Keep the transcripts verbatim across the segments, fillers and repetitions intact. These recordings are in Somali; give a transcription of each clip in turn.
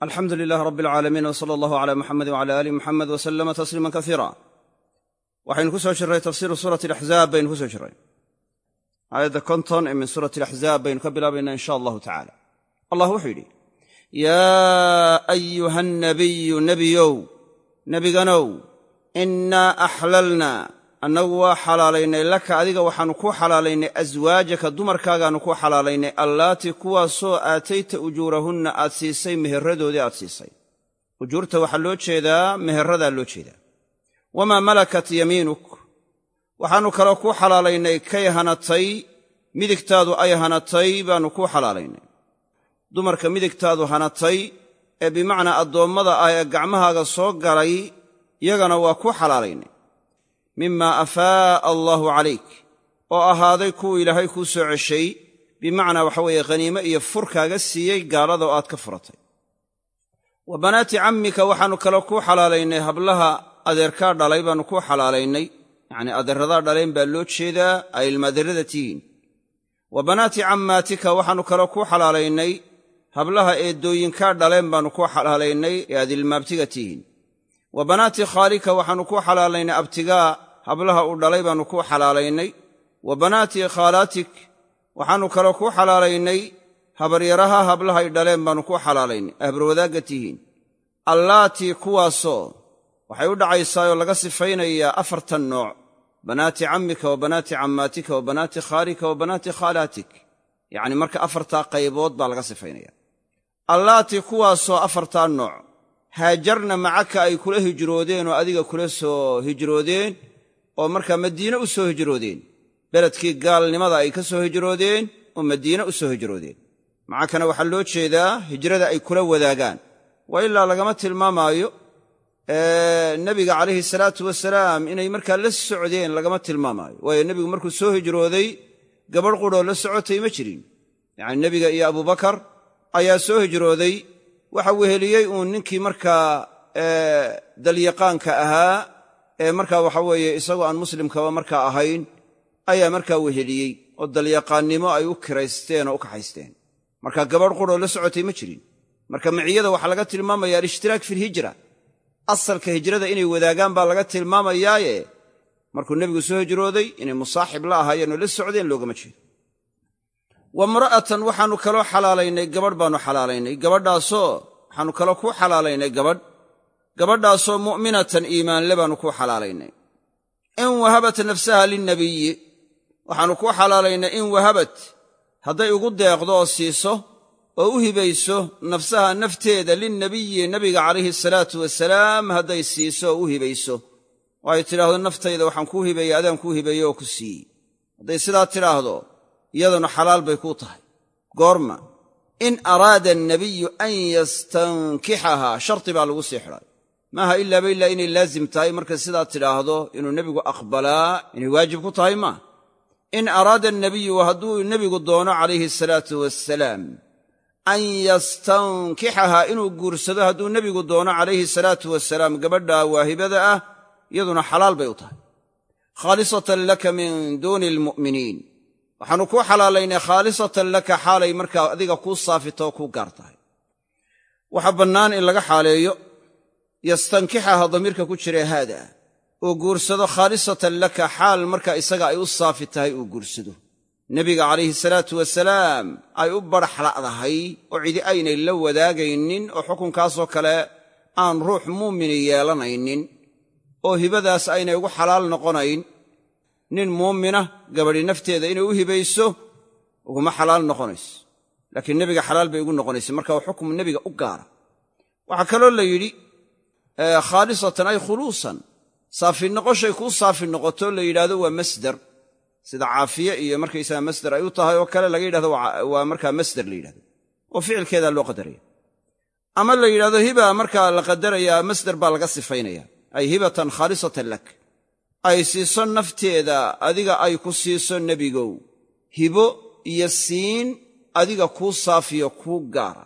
alxamdu lilaah rab alcaalamiin w sala allahu cala muxamedi wcala aali muxamed w salama tasliiman kaiira waxaynu ku soo jirray tafsiiru suurati alaxzaab baynu ku soo jirray aayadda konton ee min suurati alaxzaab baynu ka bilaabaynaa in sha allahu tacala allah wuxuu yidhi yaa ayuha annabiyu nebiyow nebiganow innaa axlalnaa annagu waa xalaalaynay laka adiga waxaannu kuu xalaalaynay aswaajaka dumarkaagaannu kuu xalaalaynay allaatii kuwaasoo aatayta ujuurahunna aad siisay meheradoodii aad siisay ujuurta waxaa loo jeedaa meheradaa loo jeedaa wamaa malakat yamiinuk waxaannu kaloo kuu xalaalaynay kay hanatay midigtaadu ay hanatay baannu kuu xalaalaynay dumarka midigtaadu hanatay ee bimacnaa addoommada ah ee gacmahaaga soo galay yagana waa kuu xalaalaynay mimaa afaa'a allaahu calayk oo ahaaday kuwuu ilaahay kuu soo ceshay bimacnaa waxa weeye khaniime iyo fur kaaga siiyey gaalada oo aad ka furatay wa banaati cammika waxaannu kaloo kuu xalaalaynay hablaha adeerkaa dhalay baannu kuu xalaalaynay yacnii adeeradaa dhalayn baa loo jeedaa ay ilmaadeerrada tihiin wa banaati cammaatika waxaannu kaloo kuu xalaalaynay hablaha eeddooyinkaa dhaleen baannu kuu xalaalaynay ee aad ilmaabtiga tihiin wa banaati khaalika waxaannu kuu xalaalaynay abtigaa hablaha uu dhalay baannu kuu xalaalaynay wa banaati khaalaatik waxaannu kaloo kuu xalaalaynay habaryaraha hablahay dhaleen baannu kuu xalaalaynay habarwadaagga tihiin allaatii kuwaasoo waxay u dhacaysaayoo laga sifaynayaa afartan nooc banaati cammika wa banaati cammaatika wa banaati khaalika wa banaati khaalaatik yacni marka afartaa qaybood baa laga sifaynaya allaatii kuwaasoo afartaa nooc haajarna macaka ay kula hijroodeen oo adiga kula soo hijroodeen oo markaa madiine u soo hijroodeen beledkii gaalnimada ay ka soo hijroodeen oo madiine u soo hijroodeen macakana waxaa loo jeedaa hijrada ay kula wadaagaan waa ilaa lagama tilmaamaayo nebiga calayhi salaatu wasalaam inay markaa la socdeen lagama tilmaamaayo waayo nebigu markuu soo hijrooday gabadh qudhoo la socotay ma jirin yacni nebiga iyo abubakar ayaa soo hijrooday waxa weheliyey uun ninkii markaa dalyaqaanka ahaa ee markaa waxa weeye isagoo aan muslimkaba markaa ahayn ayaa markaa weheliyey oo dalyaqaannimo ay u kiraysteen oo u kaxaysteen marka gabadh qudhoo la socotay ma jirin marka miciyada waxaa laga tilmaamaya alishtiraak fi lhijra asalka hijrada inay wadaagaan baa laga tilmaamayaaye markuu nebigu soo hijrooday inay musaaxib la ahaayeenoo la socdeen loogama jeedo wamra'atan waxaannu kaloo xalaalaynay gabadh baannu xalaalaynay gabadhaasoo waxaannu kaloo kuu xalaalaynay gabadh gabadhaasoo mu'minatan iimaanle baannu kuu xalaalaynay in wahabat nafsaha linnabiyi waxaannu kuu xalaalaynay in wahabat hadday ugu deeqdo oo siiso oo u hibayso nafsaha nafteeda linnabiyi nebiga calayhi salaatu wasalaam hadday siiso oo u hibayso oo ay tidhaahdo naftayda waxaan kuu hibeeyey adaan kuu hibeeye oo ku siiyey hadday sidaa tidhaahdo iyaduna xalaal bay kuu tahay goorma in araada annabiyu an yastankixahaa sharti baa lagu sii xidhay maaha ilaaba ilaa inay laazim tahay markay sidaa tidhaahdo inuu nebigu aqbalaa inay waajib ku tahay maaha in araada annabiyu hadduu nebigu doono calayhi salaatu wasalaam an yastankixahaa inuu guursado hadduu nebigu doono calayhi salaatu wasalaam gabadha waahibada ah iyaduna xalaal bay u tahay khaalisatan laka min duuni almu'miniin waxaannu kuu xalaalaynay khaalisatan laka xaalay markaa adiga kuu saafito oo kuu gaar tahay waxaa bannaan in laga xaaleeyo yastankixaha damiirka ku jira haada uu guursado khaalisatan laka xaal markaa isaga ay u saafi tahay uu guursado nebiga calayhi salaatu wasalaam ay u badhaxla'dahay oo cidi aynay la wadaagaynin oo xukunkaasoo kale aan ruux muumini yeelanaynin oo hibadaas aynay ugu xalaal noqonayn nin muumina gabadhi nafteeda inay u hibayso uguma xalaal noqonayso laakiin nebiga xalaal bay ugu noqonaysa marka waa xukmu nebiga u gaara waxaa kaloo la yidhi khaalisatan ay khuluusan saafi noqoshay kuu saafi noqoto la yidhahdo waa masdar sida caafiye iyo markaysaga masdar ay u tahay oo kale laga yidhahdo waa markaa masdar la yidhahdo oo ficilkeedaa loo qadaraya ama la yidhahdo hiba markaa la qadarayaa masdar baa laga sifaynaya ay hibatan khaalisatan lak ay siiso nafteeda adiga ay ku siiso nebigow hibo iyo siin adiga kuu saafiyo kuu gaara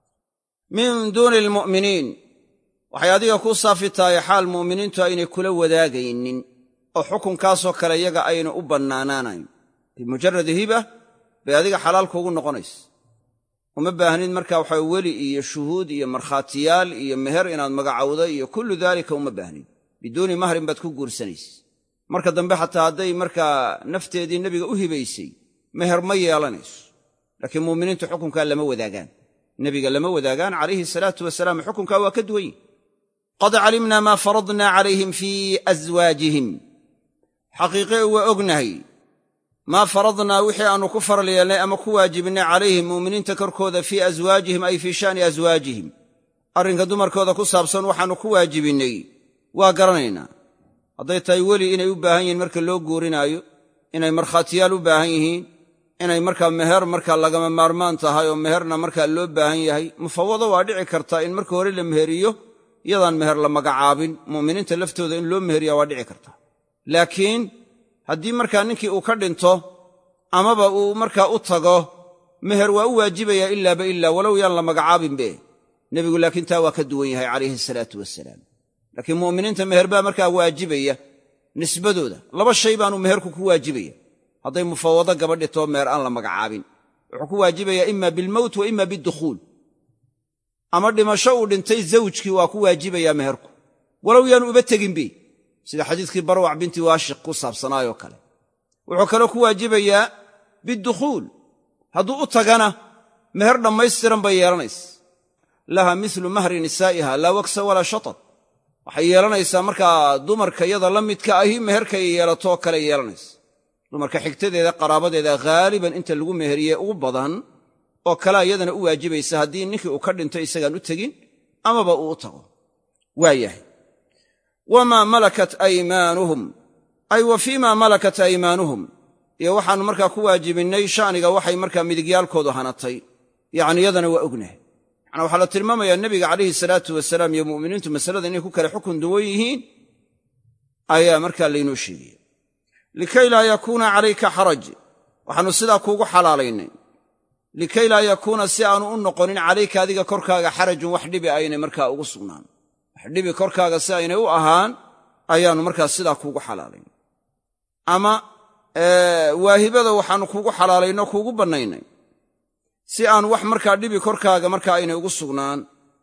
min duuni almu'miniin waxay adiga kuu saafi tahay xaal mu'miniintu aynay kula wadaagaynin oo xukunkaasoo kale iyaga ayna u bannaanaanayn bimujaradi hiba bay adiga xalaal kuugu noqonaysa uma baahnid markaa waxaa weli iyo shuhuud iyo markhaatiyaal iyo meher inaad magacowda iyo kullu daalika uma baahnid biduuni mahrin baad ku guursanaysa marka dambe xataa hadday markaa nafteedii nebiga u hibaysay meher ma yeelanayso laakiin mu'miniintu xukunkaa lama wadaagaan nebiga lama wadaagaan calayhi salaatu wasalaam xukunkaa waa ka duwan yihin qad calimnaa maa faradnaa calayhim fii aswaajihim xaqiiqe waa ognahay maa faradnaa wixii aannu ku faral yeelnay ama ku waajibinnay calayhim mu'miniinta korkooda fii aswaajihim ay fii sha'ni aswaajihim arrinka dumarkooda ku saabsan waxaannu ku waajibinnay waa garanaynaa hadday tahay weli inay u baahan yihiin marka loo guurinaayo inay markhaatiyaal u baahan yihiin inay markaa meher markaa lagama maarmaan tahay oo meherna markaa loo baahan yahay mufawado waa dhici kartaa in marka hore la meheriyo iyadaan meher la magacaabin mu'miniinta laftooda in loo meheriyaa waa dhici kartaa laakiin haddii markaa ninkii uu ka dhinto amaba uu markaa u tago meher waa u waajibayaa ilaaba ilaa walow yaan la magacaabinbe nebigu laakiin taa waa ka duwan yahay calayhi salaatu wasalaam laakiin mu'miniinta meher baa markaa waajibaya nisbadooda laba shay baanu meherku ku waajibaya hadday mufawado gabadhi too meher aan la magacaabin wuxuu ku waajibayaa ima bilmowt wa ima bidukhuul ama dhimasho uu dhintay zawjkii waa ku waajibayaa meherku walow yaanu uba teginbe sida xadiiskii barwac binti waashiq ku saabsanaayoo kale wuxuu kaloo ku waajibayaa bidukhuul hadduu u tagana meher dhammaystiran bay yeelanaysa laha milu mahri nisaa'iha laa waksa walaa shatar waxay yeelanaysaa markaa dumarka yada la midka ahi meherkay yeelatoo kale yeelanaysa dumarka xigtadeeda qaraabadeeda haaliban inta lagu meheriye ugu badan oo kalea iyadana u waajibaysa haddii ninkii uu ka dhinto isagaan u tegin amaba uu u tago waa yahay wamaa malakat aymaanuhum ay wa fiimaa malakat aymaanuhum iyo waxaannu markaa ku waajibinnay sha'niga waxay markaa midigyaalkoodu hanatay yacni iyadana waa ognahay macnaa waxaa la tilmaamayaa nebiga calayhi salaatu wasalaam iyo mu'miniintu masalada inay ku kale xukun duwan yihiin ayaa markaa laynoo sheegaya likay laa yakuuna calayka xaraj waxaannu sidaa kuugu xalaalaynay likay laa yakuuna si aanu u noqonin calayka adiga korkaaga xarajun wax dhibi aynay markaa ugu sugnaan wax dhibi korkaaga si aynay u ahaan ayaannu markaa sidaa kuugu xalaalaynay ama waahibada waxaannu kuugu xalaalayno kuugu bannaynay si aan wax markaa dhibi korkaaga markaa aynay ugu sugnaan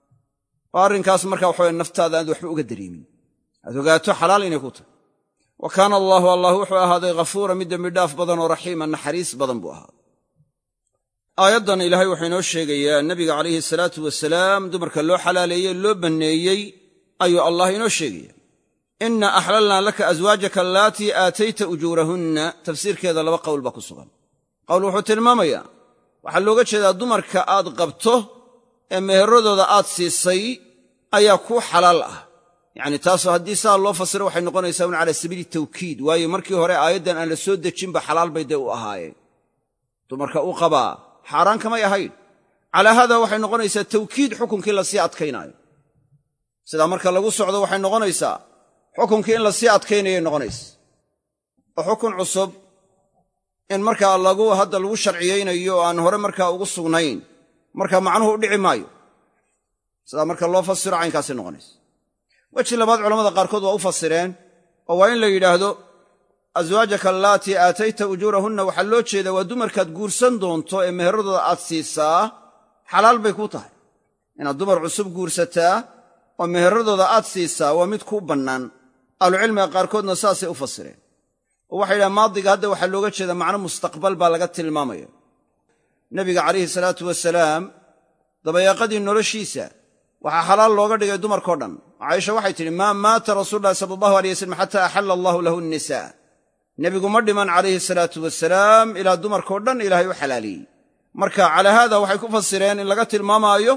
oo arrinkaas markaa waxaweye naftaada aad waxba uga dareemin aad ogaato xalaal inay ku tahay wa kaana allaahu allah wuxuu ahaaday ghafuura mid dembidhaaf badan oo raxiima naxariis badan buu ahaaday aayaddan ilaahay wuxuu inoo sheegayaa nebiga calayhi salaatu wasalaam dumarka loo xalaaleeyey loo banneeyey ayuu allah inoo sheegaya inna axlalnaa laka aswaajaka allaatii aatayta ujuurahunna tafsiirkeeda laba qowl baa ku sugan qowl wuxuu tilmaamayaa waxaa looga jeedaa dumarka aad qabto ee meheradooda aad siisay ayaa kuu xalaal ah yacni taasoo haddii saa loo fasiro waxay noqonaysaa un cala sabiili tawkiid waayo markii hore aayaddan aan la soo dejinba xalaal bay dee u ahaayeen dumarka u qabaa xaaraan kamay ahayn calaa haada waxay noqonaysaa tawkiid xukunkii lasii adkaynaayo sidaa marka lagu socdo waxay noqonaysaa xukunkii in lasii adkaynayay noqonaysa oo xukun cusub in markaa lagu hadda lagu sharciyaynayo oo aan hore markaa ugu sugnayn markaa macnuhu u dhici maayo sidaa marka loo fasiro caynkaasay noqonaysa weji labaad culamada qaarkood waa u fasireen oo waa in la yidhaahdo aswaajaka allaatii aatayta ujuurahunna waxaa loo jeedaa waa dumarkaad guursan doonto ee meheradooda aad siisaa xalaal bay kuu tahay inaad dumar cusub guursataa oo meheradooda aad siisaa waa mid kuu bannaan ahlucilmiga qaarkoodna saasay u fasireen oo waxay yidhahaan maadiga hadda waxaa looga jeeda macno mustaqbal baa laga tilmaamaya nebiga calayhi salaatu wasalaam dabayaaqadii noloshiisa waxaa xalaal looga dhigay dumarkao dhan caaisha waxay tidhi maa maata rasuululahi sala allahu alay wasalam xataa axalla allahu lahu nnisaa nebigu ma dhiman calayhi salaatu wasalaam ilaa dumarkao dhan ilaahay u xalaaliyey marka calaa haada waxay ku fasireen in laga tilmaamaayo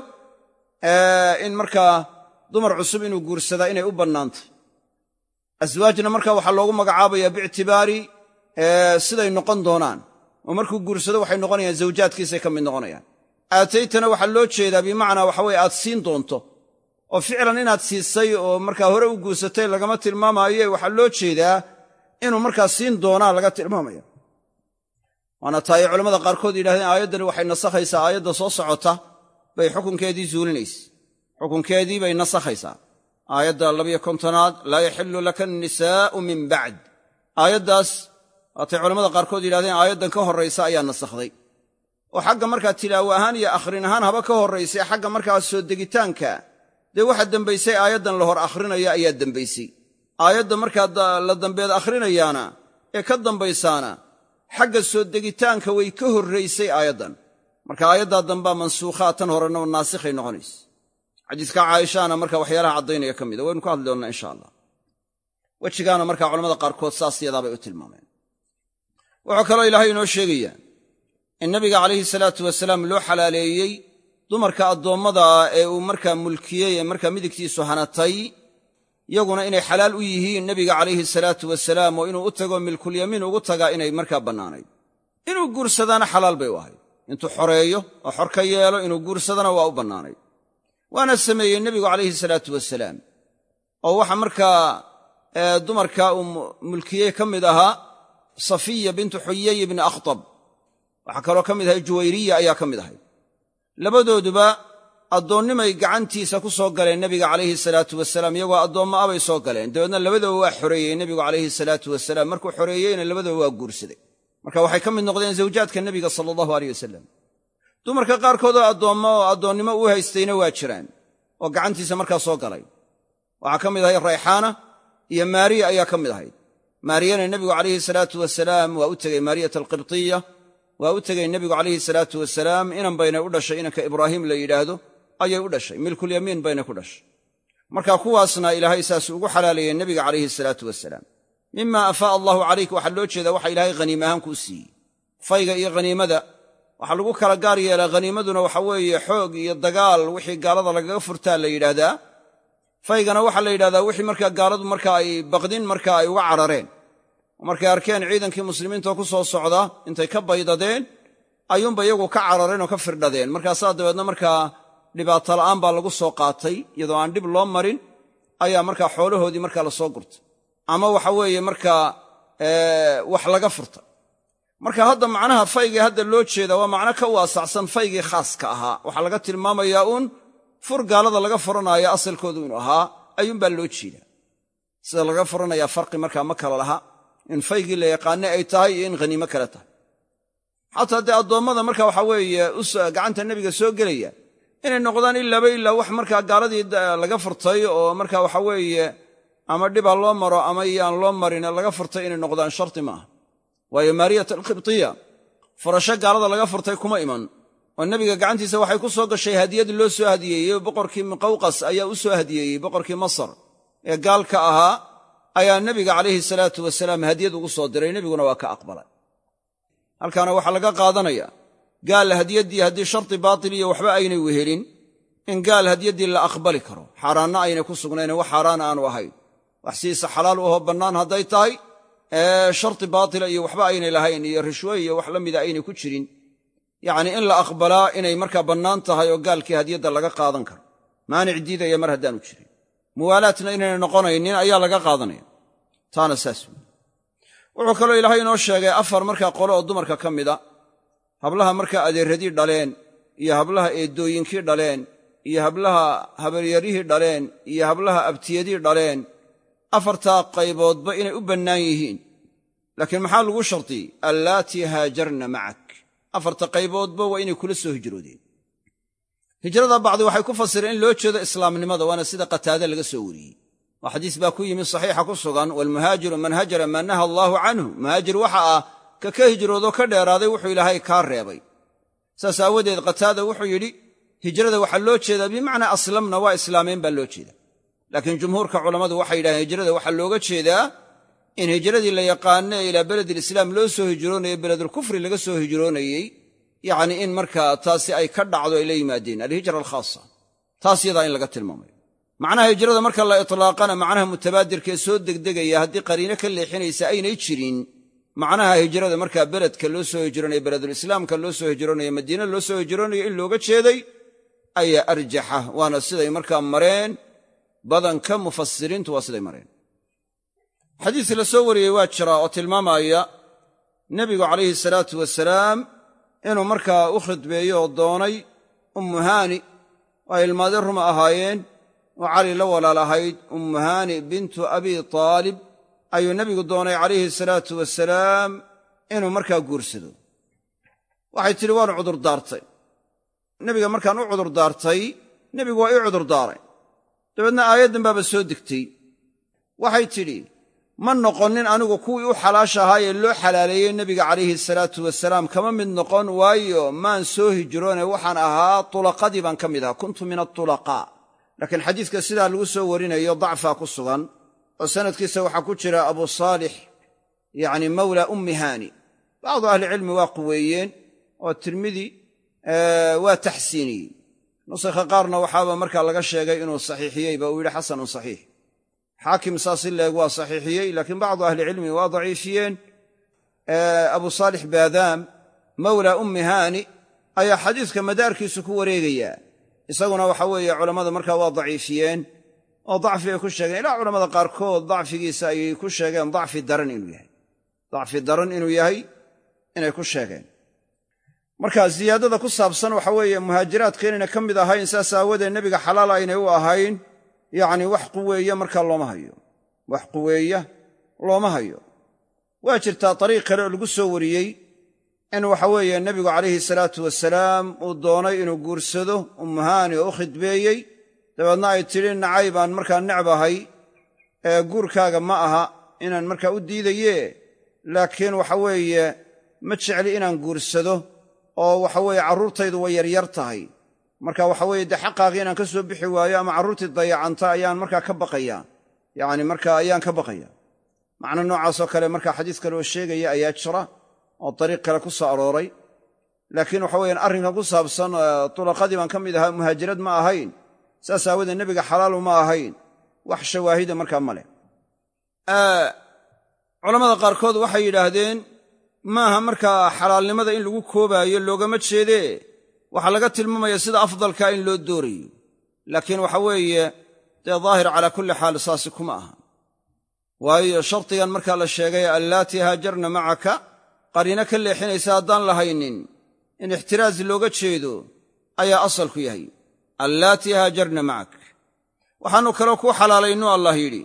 in markaa dumar cusub inuu guursadaa inay u bannaantay aswaajna marka waxaa loogu magacaabaya biictibaari siday noqon doonaan oo markuu guursado waxay noqonayaan zawjaadkiisay ka mid noqonayaan aataytana waxaa loo jeedaa bimacnaa waxa weye aad siin doonto oo ficlan inaad siisay oo markaa hore u guursatay lagama tilmaamaaye waxaa loo jeedaa inuu markaa siin doonaa laga tilmaamaya waana taa ay culammada qaarkood yidhahdeen aayaddani waxay nasakhaysaa aayadda soo socota bay xukunkeedii zuulinaysa xukunkeedii bay nasakhaysaa aayadda labiyo kontonaad laa yaxillu laka annisaa'u min bacd aayaddaas waatay culammada qaarkood yidhahdeen aayaddan ka horraysa ayaa nasakhday oo xagga markaa tilaawo ahaan iyo akhrin ahaan haba ka horraysay xagga markaa soo degitaanka dee waxa dembaysay aayaddan la hor akhrinaya ayaa dembaysay aayadda markaa la dambeed akhrinayaana ee ka dambaysaana xagga soo degitaanka way ka horraysay aayaddan marka aayaddaa dambaa mansuukhaa tan horena naasikhay noqonaysa xadiiska caaishaana marka waxyaalaha caddaynaya ka mida waynu ka hadli doonnaa insha allah wejigaana markaa culamada qaarkood saas yadaabay u tilmaameen wuxuu kaloo ilaahay inoo sheegayaa in nabiga calayhi salaatu wasalaam loo xalaaleeyey dumarka addoommada ee uu markaa mulkiyey ee markaa midigtiisu hanatay iyaguna inay xalaal u yihiin nebiga calayhi salaatu wasalaam oo inuu u tago milkulyamiin ugu tagaa inay markaa bannaanayd inuu guursadaana xalaal bay u ahayd intuu xoreeyo oo xor ka yeelo inuu guursadana waa u bannaanayd waana sameeyey nebigu calayhi salaatu wasalaam oo waxa markaa dumarka uu mulkiyey ka mid ahaa safiya bintu xuyay ibni akhtab waxaa kaloo ka mid ahay juwayriya ayaa ka mid ahay labadooduba addoonnimay gacantiisa ku soo galeen nebiga calayhi salaatu wasalaam iyagoo addoommo abay soo galeen dabeedna labadooba waa xoreeyey nebigu calayhi salaatu wasalaam markuu xoreeyeyna labadooba waa guursaday marka waxay ka mid noqdeen zawjaadka nebiga sala allahu aleyh wasalam dumarka qaarkood oo addoommo oo addoonnimo u haystayna waa jiraan oo gacantiisa markaa soo galay waxaa ka mid ahay rayxaana iyo maariya ayaa ka mid ahayd maariyana nebigu calayhi salaatu wasalaam waa u tegey maariyata alqibtiya waa u tegey nebigu calayhi salaatu wasalaam inan baynay u dhashay inanka ibraahiim la yidhaahdo ayay u dhashay milkulyamiin baynay ku dhashay marka kuwaasna ilaahay saas ugu xalaaleeyey nebiga calayhi salaatu wasalaam mima afaa'a allahu calayk waxaa loo jeedaa waxa ilaahay haniima ahaan kuu siiyey fayga iyo haniimada waxaa lagu kala gaar yeelaa haniimaduna waxa weeye xoog iyo dagaal wixii gaalada lagaga furtaa la yidhaahdaa faygana waxaa la yidhahdaa wixii markaa gaaladu marka ay baqdin marka ay uga carareen oo markay arkeen ciidankii muslimiintaoo ku soo socda intay ka baydadeen ayuunba iyagu ka carareen oo ka firdhadeen markaasaa dabeedna markaa dhibaato la'aan baa lagu soo qaatay iyadoo aan dhib loo marin ayaa markaa xoolahoodii markaa la soo gurtay ama waxa weeye markaa wax laga furta marka hadda macnaha faygii hadda loo jeeda waa macno ka waasacsan faygii khaaska ahaa waxaa laga tilmaamayaa uun fur gaalada laga furanaayo asalkoodu inuu ahaa ayuunbaa loo jeedaa sida laga furanayaa farqi markaa ma kala laha in faygii la yaqaane ay tahay iyo in haniimo kale tahay xataa dee addoommada marka waxa weeye gacanta nebiga soo gelaya inay noqdaan ilaaba ilaa wax markaa gaaladii laga furtay oo marka waxa weeye ama dhiba loo maro ama iyaan loo marin laga furtay inay noqdaan sharti ma aha waayo maariyata alqibtiya furasho gaalada laga furtay kuma iman oo nebiga gacantiisa waxay ku soo gashay hadiyad loo soo hadiyeeyey boqorkii muqawqas ayaa u soo hadiyeeyey boqorkii masar ee gaalka ahaa ayaa nebiga calayhi salaatu wasalaam hadiyad ugu soo diray nebiguna waa ka aqbalay halkaana waxaa laga qaadanayaa gaal hadiyaddii haddii sharti baatil iyo waxba aynay wehelin in gaal hadiyaddii la aqbali karo xaaraanna aynay ku sugnayne wax xaaraana aanu ahayn wax siisa xalaal u ahoo bannaan hadday tahay ee sharti baatila iyo waxba aynay lahayn iyo rishwe iyo wax la mida aynay ku jirin yacnii in la aqbalaa inay markaa bannaan tahay oo gaalkii hadiyadda laga qaadan karo maanic diidaya mar haddaanu jirin muwaalaatna inaynay noqonaynin ayaa laga qaadanaya taana saas weeye wuxuu kaloo ilaahay inoo sheegay afar markaa qole oo dumarka ka mida hablaha markaa adeerradii dhaleen iyo hablaha eedooyinkii dhaleen iyo hablaha habaryarihii dhaleen iyo hablaha abtiyadii dhaleen afartaa qayboodba inay u bannaan yihiin laakiin maxaa lagu shartiyey allaatii haajarna macak afarta qayboodba waa inay kula soo hijroodeen hijrada bacdi waxay ku fasireen in loo jeedo islaamnimada waana sida qataade laga soo wariyey waa xadiis baa ku yimi saxiixa ku sugan waalmuhaajiru man hajara maa naha allaahu canhu muhaajir waxa ah ka ka hijroodoo ka dheeraaday wuxuu ilaahay kaa reebay saas aawadeed qataada wuxuu yidhi hijrada waxaa loo jeedaa bimacnaa aslamna waa islaameen baa loo jeedaa laakiin jumhuurka culammadu waxay yidhahdeen hijrada waxaa looga jeedaa in hijradii la yaqaano ee ilaa beledilislaam loo soo hijroonayey beledulkufri laga soo hijroonayey yacnii in markaa taasi ay ka dhacdo ay la yimaadeen alhijra alkhaasa taas yadaa in laga tilmaamayo macnaha hijrada marka la itlaaqana macnaha mutabaadirkaee soo degdegaya haddii qariino ka leexinaysa aynay jirin macnaha hijrada markaa beledka loo soo hijroonayo beledulislaamka loo soo hijroonayo madiina loo soo hijroonayo in looga jeeday ayaa arjaxa waana siday markaa mareen badanka mufasiriintu waa siday mareen xadiis la soo wariyey waa jiraa oo tilmaamaya nebigu calayhi salaatu wasalaam inuu markaa u khidbeeyo oo doonay ummu haani oo ay ilmaade ruma ahaayeen oo cali la walaal ahayd ummu haani bintu abi taalib ayuu nebigu doonay calayhi salaatu wasalaam inuu markaa guursado waxay tidhi waanu cudurdaartay nebiga markaan u cudurdaartay nebigu waa ii cudurdaaray dabeedna aayaddan baaba soo degtay waxay tidhi ma noqonin anigu kuwii u xalaasha ahaa ee loo xalaaleeyey nebiga calayhi salaatu wasalaam kama mid noqon waayo maan soo hijroone waxaan ahaa tulaqadii baan ka mid ahaa kuntu min atulaqaa laakiin xadiidka sidaa lagu soo warinayo dacfaa ku sugan oo sanadkiisa waxaa ku jira abu saalix yacni mawla ummi haani bacdu ahlicilmi waa quweeyeen oo tirmidi waa taxsiiniyey nusakha qaarna waxaaba markaa laga sheegay inuu saxiixiyeyba uu yidhi xasanun saxiix xaakim saas i leeg waa saxiixiyey laakiin bacdu ahlicilmi waa daciifiyeen abu saalix baadaam mawla ummi haani ayaa xadiiska madaarkiisu ku wareegayaa isaguna waxa weeye culammada markaa waa daciifiyeen oo dacfi ay ku sheegeen ilaa culammada qaarkood dacfigiisa ayay ku sheegeen dacfi daran inuu yahay dacfi daran inuu yahay inay ku sheegeen marka ziyaadada ku saabsan waxa weeye muhaajiraadka inayna ka mid ahayn saas aawadeed nebiga xalaal aynay u ahayn yacni wax quweeya markaa looma hayo wax quweeya looma hayo waa jirtaa dariiq kale oo lagu soo wariyey in waxa weeye nebigu calayhi salaatu wasalaam uu doonay inuu guursado ummuhaani oo u khidbeeyey dabeedna ay tidhi nacay baan markaa necbahay ee guurkaaga ma aha inaan markaa u diidaye laakiin waxa weeye ma jecli inaan guursado oo waxa weeye carruurtaydu way yaryar tahay marka waxa weeye dee xaqaagii inaan ka soo bixi waayo ama carruurtii dayacanta ayaan markaa ka baqayaa yacni markaa ayaan ka baqaya macno noocaasoo kale markaa xadiis kale oo sheegaya ayaa jira oo dariiq kale ku soo arooray laakiin waxa weeyaan arrinka ku saabsan tulaqadii baan ka mid ahaa muhaajirad ma ahayn saas aawadeed nebiga xalaalu ma ahayn wax shawaahida markaa ma leh culammada qaarkood waxay yidhaahdeen maaha markaa xalaalnimada in lagu koobaayo loogama jeedee waxaa laga tilmaamaya sida afdalkaa in loo doorayo laakiin waxa weeye dee daahir calaa kulli xaal saasi kuma aha waayo shardigan markaa la sheegay allaatii haajarna macaka qariino ka leexinaysa haddaan lahaynin in ixtiraaz looga jeedo ayaa asalku yahay allaatii haajarna macak waxaannu kaloo kuu xalaalaynu allah yidhi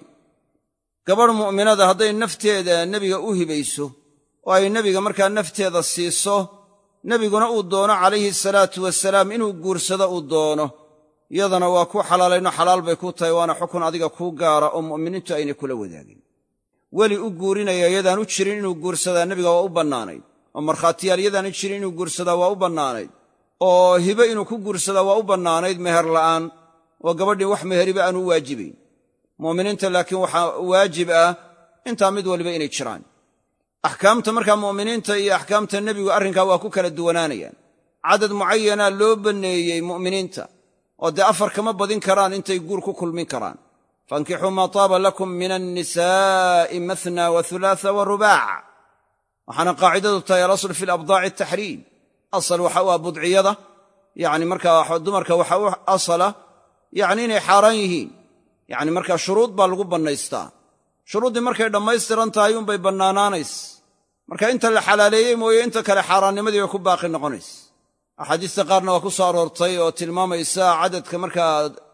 gabadh mu'minada hadday nafteeda nebiga u hibayso oo ay nebiga markaa nafteeda siiso nebiguna uu doono calayhi salaatu wasalaam inuu guursado uu doono iyadana waa kuu xalaalayno xalaal bay ku tahay waana xukun adiga kuu gaara oo mu'miniintu aynay kula wadaagin weli u guurinaya yadaan u jirin inuu guursadaa nebiga waa u bannaanayd oo markhaatiyaal yadaan u jirin inuu guursadaa waa u bannaanayd oo hibe inuu ku guursadaa waa u bannaanayd meher la'aan oo gabadhii wax meheriba aanu u waajibayn mu'miniinta laakiin waxaa waajib ah intaa mid waliba inay jiraan axkaamta markaa mu'miniinta iyo axkaamta nebigu arrinkaa waa ku kala duwanaanayaan cadad mucayanaa loo banneeyey mu'miniinta oo dee afar kama badin karaan intay guur ku kulmin karaan fankixuu maa taaba lakum min annisaa'i mathna wa hulaatha wa rubaac waxaana qaacidadu tahay alasl fi alabdaaci ataxriim asal waxa u ah budciyada yacni markaa dumarka waxa u asala yacni inay xaaraan yihiin yacni markaa shuruud baa lagu bannaystaa shuruuddii markay dhammaystiran tahay unbay bannaanaanays marka inta la xalaaleeyey mooye inta kale xaaraannimadii bay ku baaqi noqonays axaadiista qaarna waa ku soo aroortay oo tilmaamaysa cadadka markaa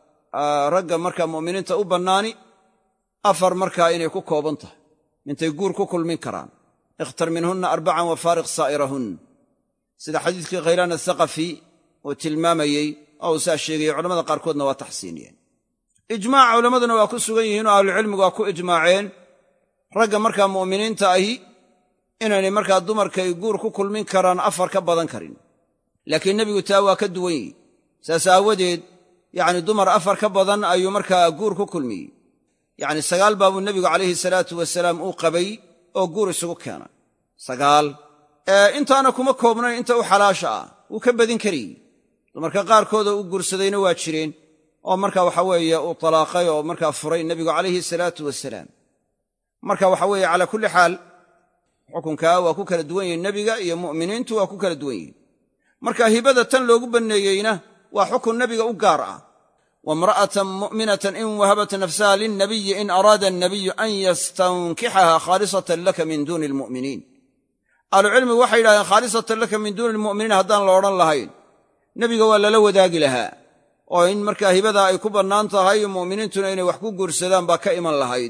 ragga markaa mu'miniinta u bannaani afar markaa inay ku kooban tahay intay guur ku kulmin karaan ikhtar minhunna arbacan wa faariq saa'irahun sida xadiiskii khaylaan athaqafi uu tilmaamayey oo uu saa sheegayey culamada qaarkoodna waa taxsiiniyeen ijmaac culammaduna waa ku sugan yihiin oo ahlucilmigu waa ku ijmaaceen ragga markaa mu'miniinta ahi inaynay markaa dumarkay guur ku kulmin karaan afar ka badan karin laakiin nebigu taa waa ka duwan yihi saas aawadeed yacni dumar afar ka badan ayuu markaa guur ku kulmiyey yacni sagaal baabuu nebigu calayhi salaatu wasalaam uu qabay oo guur isugu keenay sagaal intaana kuma koobnayn inta u xalaasha ah wuu ka badin kariyey dumarka qaarkoodoo u guursadayna waa jireen oo marka waxa weeye uu talaaqay oo markaa furay nebigu calayhi salaatu wasalaam marka waxa weeye calaa kulli xaal xukunkaa waa ku kala duwan yihin nebiga iyo mu'miniintu waa ku kala duwan yihin marka hibada tan loogu banneeyeyna waa xukun nebiga u gaar ah wamra'atan mu'minatan in wahabat nafsaha lilnabiyi in araada annabiyu an yastankixaha khaalisatan laka min duuni almu'miniin ahlucilmigu waxay yidhahdeen khaalisatan laka min duuni almu'miniin haddaan la odhan lahayn nebiga waa lala wadaagi lahaa oo in markaa hibadaa ay ku bannaan tahay mu'miniintuna inay wax ku guursadaan baa ka iman lahayd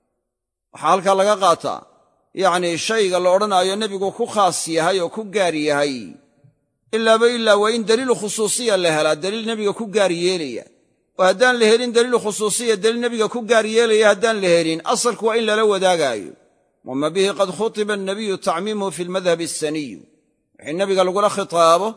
waxaa halkaa laga qaataa yacnii shayga la odhanaayo nebigu ku khaas yahay oo ku gaar yahay ilaaba ilaa waa in daliilu khusuusiya la helaa, daliil nebiga ku gaar yeelaya. oo haddaan la helin daliilu khusuusiya, daliil nebiga ku gaar yeelaya haddaan la helin, asalku waa in lala wadaagaayo. wama bihi qad khutiba annabiyu tacmiimuhu fi lmadhabi asaniyu, wixii nebiga lagula khitaabo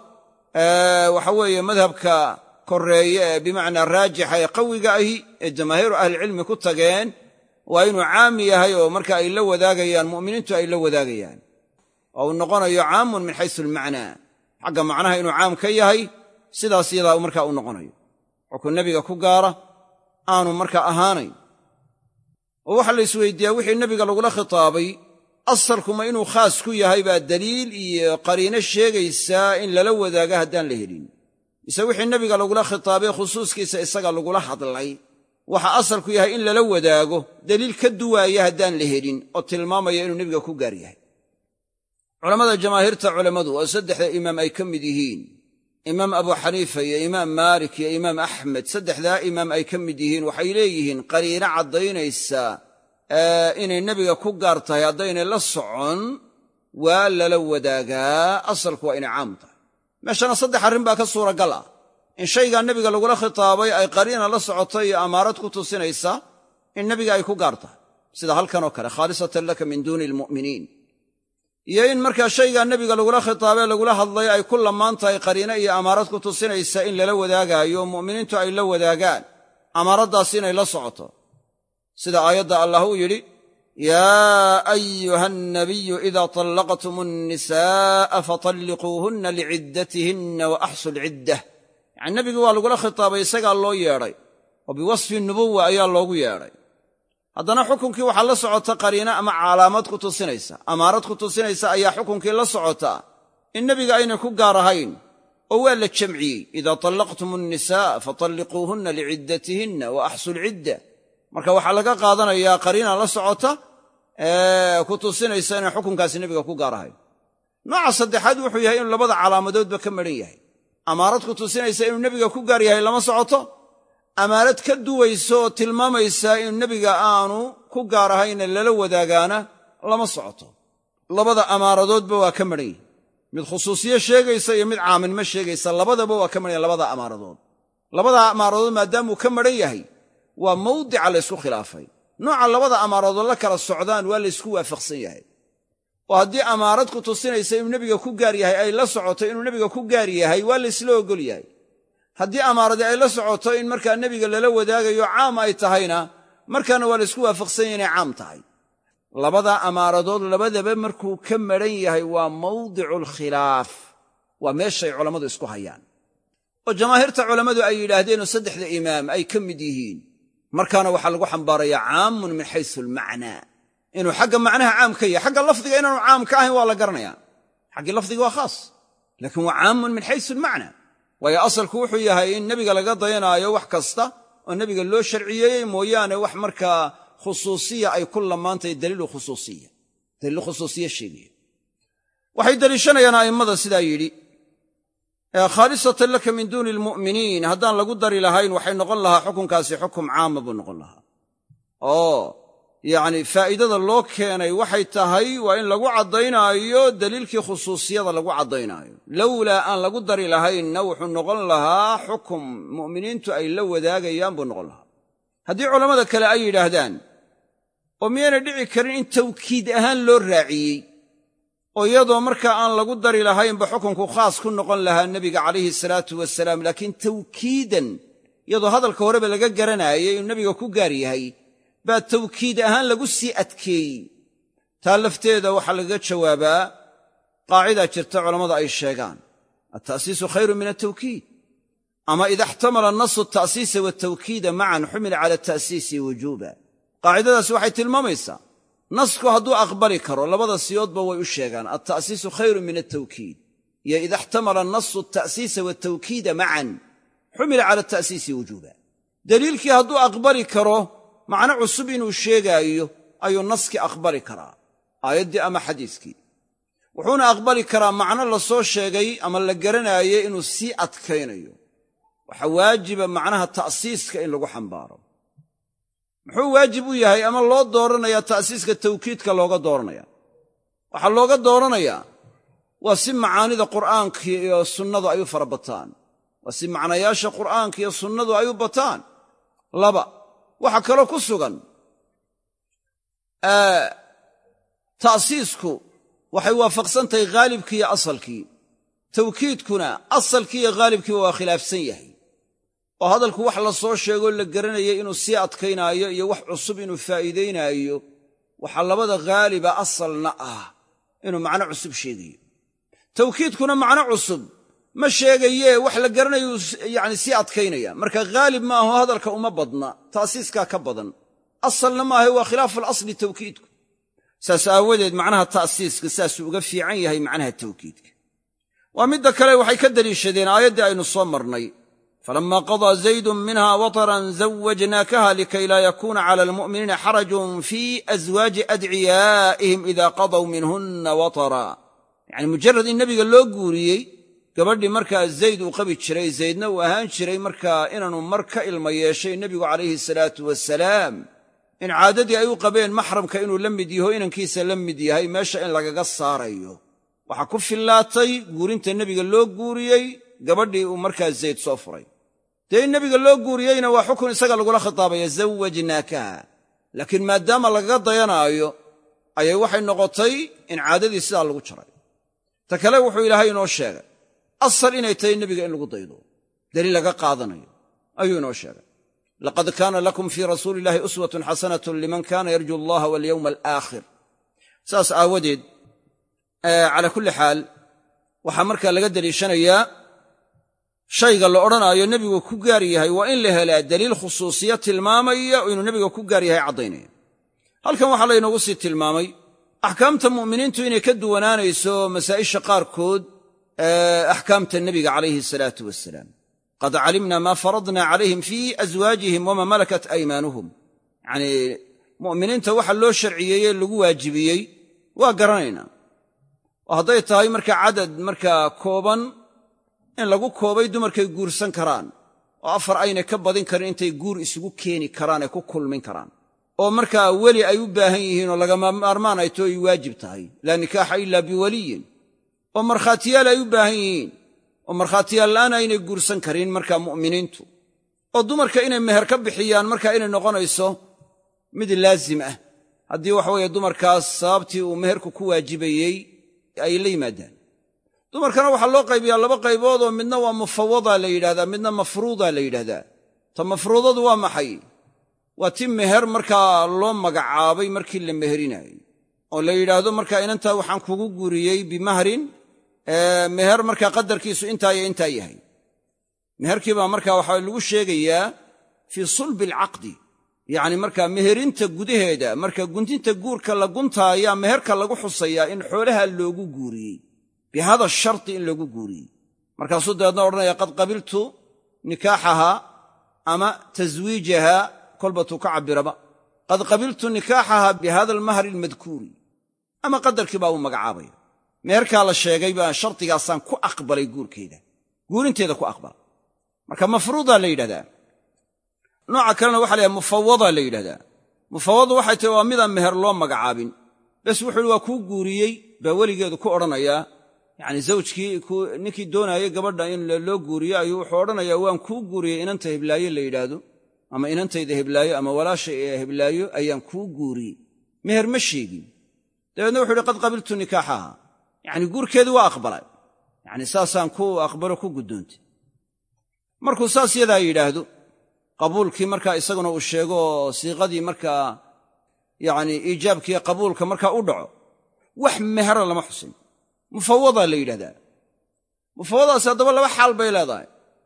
waxa weeye madhabka korreeye ee bimacnaa raajixa ee qawiga ahi ee jamaahiiru ahlicilmi ku tageen waa inuu caam yahay oo marka ay la wadaagayaan mu'miniintu ay la wadaagayaan, oo uu noqonayo caamun min xaysu almacnaa, xagga macnaha inuu caam ka yahay, sidaas yadaa markaa u noqonayo. xukun nebiga ku gaara aanu markaa ahaanayn. oo waxaa la isweydiiyaa wixii nebiga lagula khitaabay asalkuma inuu khaas ku yahay baa daliil iyo qariino sheegaysaa in lala wadaaga haddaan la helin, mise wixii nebiga lagula khitaabay khusuuskiisa isaga lagula hadlay waxa asalku yahay in lala wadaago daliil ka duwaaya haddaan la helin oo tilmaamaya inuu nebiga ku gaar yahay. culammada jamaahiirta culammadu oo saddexda imaam ay ka mid yihiin, imaam abu xaniifa iyo imaam maalik iyo imaam axmed, saddexdaa imaam ay ka mid yihiin, waxay leeyihiin qariino caddaynaysa inay nebiga ku gaar tahay haddaynay la socon waa lala wadaagaa, asalku waa inay caam tahay. meeshana saddex arrin baa ka suuragal ah in shaygaa nebiga lagula khitaabay ay qariina la socoto iyo amaarad ku tusinaysa in nebiga ay ku gaar tahay, sida halkan oo kale khaalisatan laka min duuni almu'miniin, iyo in markaa shaygaa nebiga lagula khitaabee lagula hadlay ay ku lamaan tahay qariino iyo amaarad ku tusinaysa in lala wadaagaayo oo mu'miniintu ay la wadaagaan amaaraddaas inay la socoto, sida aayadda allah uu yidhi yaa ayuha annabiyu idaa طallaqtum الnisaa'a faطalliquuhunna liciddatihinna wa axsu lciddah. yacani nebigii waa lagula khitaabay, isagaa loo yeedhay oo biwasfi nubuwa ayaa loogu yeedhay. haddana xukunkii waxaa la socota qariino ama calaamad ku tusinaysa, amaarad ku tusinaysa ayaa xukunkii la socotaa in nebiga aynay ku gaar ahayn, oo waa la jamciyey idaa طallaqtum الnisaa'a faطalliquuhunna liciddatihinna wa axsu lcidda. marka waxaa laga qaadanayaa qariina la socota ee ku tusinaysa inaan xukunkaasi nebiga ku gaar ahayn. nooca saddexaad wuxuu yahay inuu labada calaamadoodba ka madhan yahay. amaarad ku tusinaysa inuu nebiga ku gaar yahay lama socoto, amaarad ka duwaysa oo tilmaamaysa inuu nebiga aanu ku gaar ahayne lala wadaagaana lama socoto. labada amaaradoodba waa ka madhan yihin, mid khusuusiye sheegaysa iyo mid caaminimo sheegaysa, labadaba waa ka madhan yahin labada amaaradood. labada amaaradood maadaamuu ka madhan yahay waa mawdica laysku khilaafay. nooca labada amaaradood la kala socdaan waa laysku waafaqsan yahay, oo haddii amaarad ku tusinaysa inuu nebiga ku gaar yahay ay la socoto inuu nebiga ku gaar yahay waa laysla ogol yahay. haddii amaaradii ay la socoto in markaa nebiga lala wadaagayo caam ay tahayna markaana waa laysku waafaqsan yahay inay caam tahay. labada amaaradood labadaba markuu ka madhan yahay waa mawdicu alkhilaaf, waa meeshay culammadu isku hayaan, oo jamaahiirta culammadu ay yidhaahdeenoo saddexda imaam ay ka mid yihiin. markaana waxaa lagu xambaarayaa caamun min xaysu almacnaa, inuu xagga macnaha caam ka yahay. xagga lafdiga inaanu caam ka ahayn waa la garanayaa, xaggii lafdiga waa khaas, laakiin waa caamun min xaysu almacnaa, waayo asalku wuxuu yahay in nebiga laga dayanaayo wax kasta oo nebiga loo sharciyeeyey mooyaane wax markaa khusuusiya ay ku lamaantahay daliilu khusuusiya, daliilu khusuusiya sheegaya. waxay deliishanayaan a'immada sidaa yidhi khaalisatan laka min duuni almu'miniin, haddaan lagu dari lahayn waxay noqon lahaa xukunkaasi xukum caama buu noqon lahaa. oo yacni faa'iidada loo keenay waxay tahay waa in lagu caddaynaayo daliilkii khusuusiyada lagu caddaynaayo. lowlaa aan lagu dari lahaynna wuxuu noqon lahaa xukum mu'miniintu ay la wadaagayaan buu noqon lahaa. haddii culammada kale ay yidhaahdaan oo miyaynay dhici karin in tawkiid ahaan loo raaciyey, oo iyadoo markaa aan lagu dari lahaynba xukunku khaas ku noqon lahaa nebiga calayhi salaatu wasalaam, laakiin tawkiidan iyadoo hadalka horeba laga garanaayay inuu nebiga ku gaar yahay baa tawkiid ahaan lagu sii adkeeyey. taa lafteeda waxaa lagaga jawaabaa qaacidaa jirta culammada ay sheegaan alta'siisu khayrun min altawkiid, ama ida ixtamala nasu ata'siisa waltawkiida macan xumila cala ata'siisi wujuuba. qaacidadaasi waxay tilmaamaysaa nasku hadduu aqbali karo labada siyoodba way u sheegaan alta'siisu khayrun min altawkiid, iyo ida ixtamala nasu ata'siisa waltawkiida macan xumila cala ata'siisi wujuuba. daliilkii hadduu aqbali karo macno cusub inuu sheegaayo ayuu naskii aqbali karaa, aayaddii ama xadiiskii. wuxuuna aqbali karaa macno la soo sheegay ama la garanaaye inuu sii adkaynayo. waxaa waajiba macnaha ta'siiska in lagu xambaaro. muxuu waajib u yahay ama loo dooranayaa ta'siiska tawkiidka looga dooranaya? waxaa looga dooranayaa waa si macaanida qur'aanka iyo sunnadu ay u fara bataan, waa si macnayaasha qur'aanka iyo sunnadu ay u bataan. laba waxaa kaloo ku sugan ta'siisku waxay waafaqsan tahay haalibkii iyo asalkii, tawkiidkuna asalkii iyo haalibkiiba waa khilaafsan yahay, oo hadalku wax la soo sheegoo la garanayay inuu sii adkaynaayo iyo wax cusub inuu faa'iidaynaayo, waxaa labada haaliba asalna ah inuu macno cusub sheegayo. tawkiidkuna macno cusub ma sheegayee wax la garanayuu yacni sii adkaynaya, marka haalib ma aho hadalka uma badna, ta'siiskaa ka badan. asalna maaha waa khilaafu alasli tawkiidku. saas aawadeed macnaha ta'siiska saasuu uga fiican yahay macnaha tawkiidka. waa midda kale waxay ka deliishadeen aayaddii aynu soo marnay, falammaa qadaa zaydun minha wataran zawwajnaakaha likay laa yakuuna cala almu'miniina xarajun fii aswaaji adciyaa'ihim idaa qadaw minhunna watara. yacni mujarrad in nebiga loo guuriyey gabadhii markaa zayd uu qabi jiray, zaydna uu ahaan jiray markaa inaanu mar ka ilma yeeshay nebigu calayhi salaatu wasalaam, in caadadii ay u qabeen maxramka inuu la mid yaho inankiisa la mid yahay meesha in lagaga saarayo, waxaa ku fillaatay guurinta nebiga loo guuriyey gabadhii uu markaa zayd soo furay. dee in nebiga loo guuriyeyna waa xukun isaga lagula khitaabaya, zawwajnaakaha. laakiin maadaama lagaga dayanaayo ayay waxay noqotay in caadadii sidaa lagu jaray. ta kale wuxuu ilaahay inoo sheegay asal inay tahay nebiga in lagu daydo, daliil laga qaadanayo ayuu inoo sheegay. laqad kaana lakum fii rasuuli illaahi uswatun xasanatun liman kaana yarju allaha walyowma alaakhir. saas aawadeed calaa kulli xaal waxaa markaa laga deliishanayaa shayga la odhanaayo nebigu ku gaar yahay waa in la helaa daliil khusuusiya tilmaamaya oo inuu nebiga ku gaar yahay caddaynaya. halkan waxaa laynoogu sii tilmaamay axkaamta mu'miniintu inay ka duwanaanayso masaa'isha qaarkood axkaamta nebiga calayhi salaatu wasalaam. qad calimna maa faradna calayhim fii aswaajihim wamaa malakat aymaanuhum. yacnii mu'miniinta waxa loo sharciyeeyey lagu waajibiyey waa garanaynaa, oo hadday tahay markaa cadad markaa kooban in lagu koobay dumarkay guursan karaan, oo afar ayna ka badin karin intay guur isugu keeni karaan ee ku kulmin karaan, oo markaa weli ay u baahan yihiin oo lagama maarmaan ay too ay waajib tahay, laa nikaaxa ilaa biwaliyin, oo markhaatiyaal ay u baahan yihiin, oo markhaatiyaal la'aan aynay guursan karin markaa mu'miniintu, oo dumarka inay meher ka bixiyaan markaa inay noqonayso mid laazim ah haddii waxa weeye dumarkaas sababtii uu meherku ku waajibayey ay la yimaadaan. dumarkana waxaa loo qaybiyaa laba qaybood oo midna waa mufawada la yidhahdaa, midna mafruuda la yidhahdaa. ta mafruudadu waa maxay? waa ti meher markaa loo magacaabay markii la meherinaayey, oo la yidhaahdo markaa inantaa waxaan kugu guuriyey bimahrin meher markaa qadarkiisu intaa iyo intaa yahay. meherkii baa markaa waxaa lagu sheegayaa fii sulbi alcaqdi, yacni markaa meherinta gudaheeda, marka guntinta guurka la guntaayaa meherka lagu xusayaa in xoolaha loogu guuriyey, bihada sharti in loogu guuriyey. markaasuu dabeedna odhanaya qad qabiltu nikaaxaha ama taswiijaha, kolbatuu ka cabbiraba, qad qabiltu nikaaxaha bihada almahri almadkuuri, ama qadarkii baa uu magacaabaya. meherkaa la sheegay baa shardigaasaan ku aqbalay guurkeeda, guurinteeda ku aqbala. marka mafruudaa la yidhahdaa. nooca kalena waxa la yidhahda mufawadaa la yidhahdaa. mufawadu waxay tahay waa midaan meher loo magacaabin, bes wuxuu yidhi waa kuu guuriyey baa weligeedu ku odhanayaa, yacni zawjkii ninkii doonaayay gabadha in loo guuriyo ayuu wuxuu odhanayaa waan kuu guuriyey inanta heblaayo la yidhaahdo, ama inantayda heblaayo ama walaashay ee heblaayo ayaan kuu guuriyey, meher ma sheegin. dabeedna wuxuu yidhi qad qabiltu nikaaxaha, yacni guurkeedii waa aqbalay, yacni saasaan ku aqbalo ku guddoontay. markuu saas yadaa yidhaahdo, qabuulkii markaa isaguna uu sheego oo siiqadii markaa yacni iijaabkiiyo qabuulka markaa u dhaco, wax mehera lama xusin, mufawadaa la yidhahdaa. mufawadaasi haddaba laba xaal bay leedahay.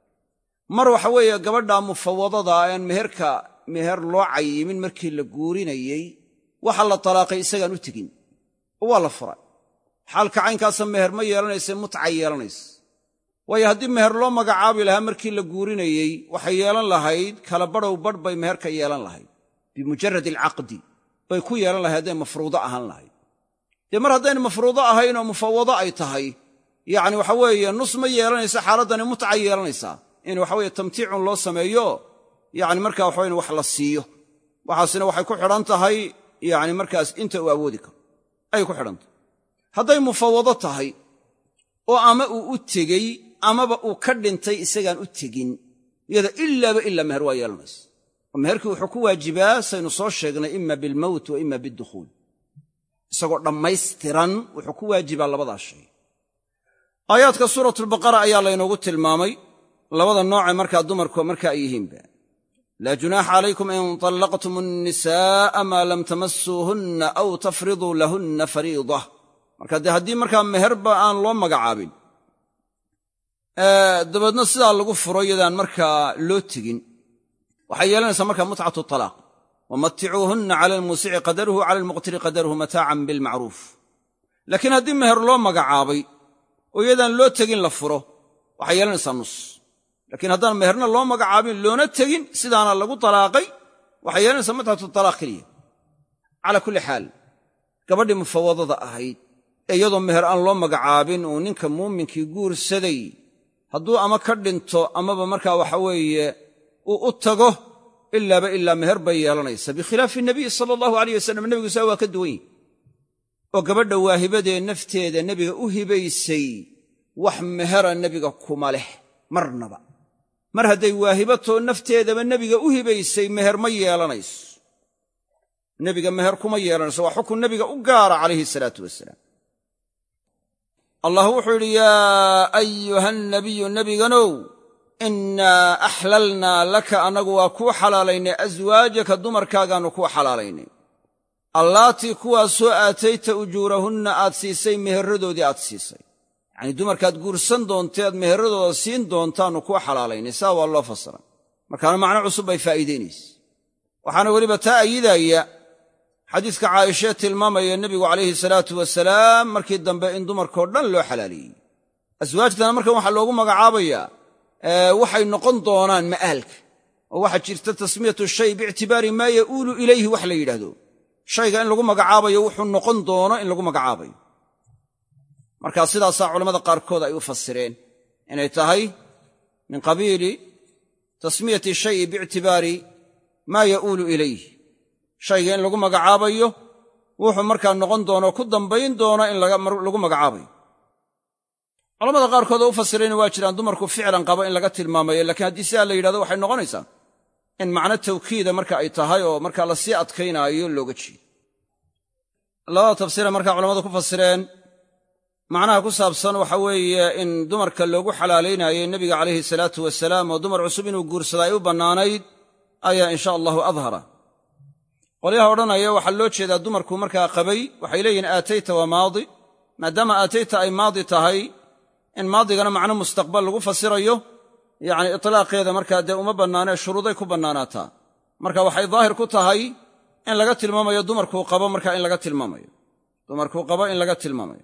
mar waxa weeye gabadha mufawadada aan meherka meher loo cayimin markii la guurinayey waxa la talaaqay isagaan u tegin oo waa la furay. xaalka caynkaasa meher ma yeelanaysa, mutca yeelanaysa. waayo haddii meher loo magacaabi lahaa markii la guurinayey waxay yeelan lahayd kala badhow badh bay meherka yeelan lahayd, bimujarad alcaqdi bay ku yeelan lahayd hadday mafruudo ahaan lahayd. dee mar haddayna mafruudo ahayn oo mufawado ay tahay, yacni waxa weeye nus ma yeelanaysa, xaaladdani mutca yeelanaysaa, in waxa weeye tamtiicun loo sameeyo, yacni markaa waxawayn wax la siiyo. waxaasina waxay ku xidhan tahay yacni markaas inta uu awoodi karo ayay ku xidhan tahay. hadday mufawado tahay oo ama uu u tegey amaba uu ka dhintay isagaan u tegin iyada ilaaba ilaa meher waa yeelanaysa oo meherkii wuxuu ku waajibaa saynu soo sheegnay ima bilmowt wa ima bidukhuul isagoo dhammaystiran wuxuu ku waajibaa labadaa shay aayaadka suuratulbaqara ayaa laynoogu tilmaamay labada nooce markaa dumarku marka ay yihiinba laa junaaxa calaykum in طallaqtum الnisaa'a maa lam tamassuuhunna aw tafriduu lahunna fariida marka dee haddii markaa meherba aan loo magacaabin dabeedna sidaa lagu furo iyadaan markaa loo tegin waxay yeelanaysaa markaa mutcatu talaaq wamaticuuhunna cala almuusici qadaruhu cala almuqtiri qadaruhu mataacan bilmacruuf laakiin haddii meher loo magacaabay oo iyadaan loo tegin la furo waxay yeelanaysaa nus laakiin haddaan meherna loo magacaabin loona tegin sidaana lagu talaaqay waxay yeelanaysaa mutcatu talaaq keliya calaa kulli xaal gabadhii mufawadada ahayd ee iyadoo meher aan loo magacaabin uu ninka muuminkii guursaday hadduu ama ka dhinto amaba markaa waxa weeye uu u tago ilaaba ilaa meher bay yeelanaysa bikhilaafi nabiy sala allahu alayh wasalam nebigu saa waa ka duwan yihi oo gabadha waahibadee nafteeda nebiga u hibaysay wax mehera nebiga kuma leh marnaba mar hadday waahibatoo nafteedaba nebiga u hibaysay meher ma yeelanayso nebiga meher kuma yeelanayso waa xukun nebiga u gaara calayhi salaatu wasalaam allah wuxuu yidhi yaa ayuha nabiyu nebiganow innaa axlalnaa laka annagu waa kuu xalaalaynay aswaajaka dumarkaagaannu kuu xalaalaynay allaatii kuwaasoo aatayta ujuurahunna aad siisay meherradoodii aad siisay yacnii dumarkaad guursan doonteed meherradooda siin doontaannu kuu xalaalaynay saa waa loo fasiray markaana macno cusub bay faa'iidaynaysa waxaana weliba taa ayidaya xadiiska caaishee tilmaamaya nebigu calayhi salaatu wasalaam markii dambe in dumarkoo dhan loo xalaaleeyey aswaajtana markan waxaa loogu magacaabayaa waxay noqon doonaan ma'aalka oo waxaa jirta tasmiyatu shay biictibaari maa ya'uulu ilayhi wax la yidhaahdo shayga in lagu magacaabayo wuxuu noqon doono in lagu magacaabayo markaa sidaasaa culammada qaarkood ay u fasireen inay tahay min qabiili tasmiyati shayi biictibaari maa ya'uulu ilayh shayga in lagu magacaabayo wuxuu markaa noqon doono ku dambayn doono in lagu magacaabayo culamada qaarkood oo u fasirayna waa jiraan dumarku ficlan qaba in laga tilmaamayo laakiin haddii sidaa la yidhahdo waxay noqonaysaa in macno tawkiida marka ay tahay oo markaa la sii adkaynaayo looga jeedo labada tafsiire markaa culammadu ku fasireen macnaha ku saabsan waxa weeye in dumarka loogu xalaalaynayay nebiga calayhi salaatu wasalaam oo dumar cusub inuu guursada ay u bannaanayd ayaa insha allahu adhara qolyaha odhanaya waxaa loo jeedaa dumarku markaa qabay waxay leeyihiin aatayta waa maadi maadaama aatayta ay maadi tahay in maadigana macno mustaqbal lagu fasirayo yacni itlaaqeeda markaa dee uma bannaanee shuruuday ku bannaanaataa marka waxay daahir ku tahay in laga tilmaamayo dumarkuu qabo markaa in laga tilmaamayo dumarkuu qabo in laga tilmaamayo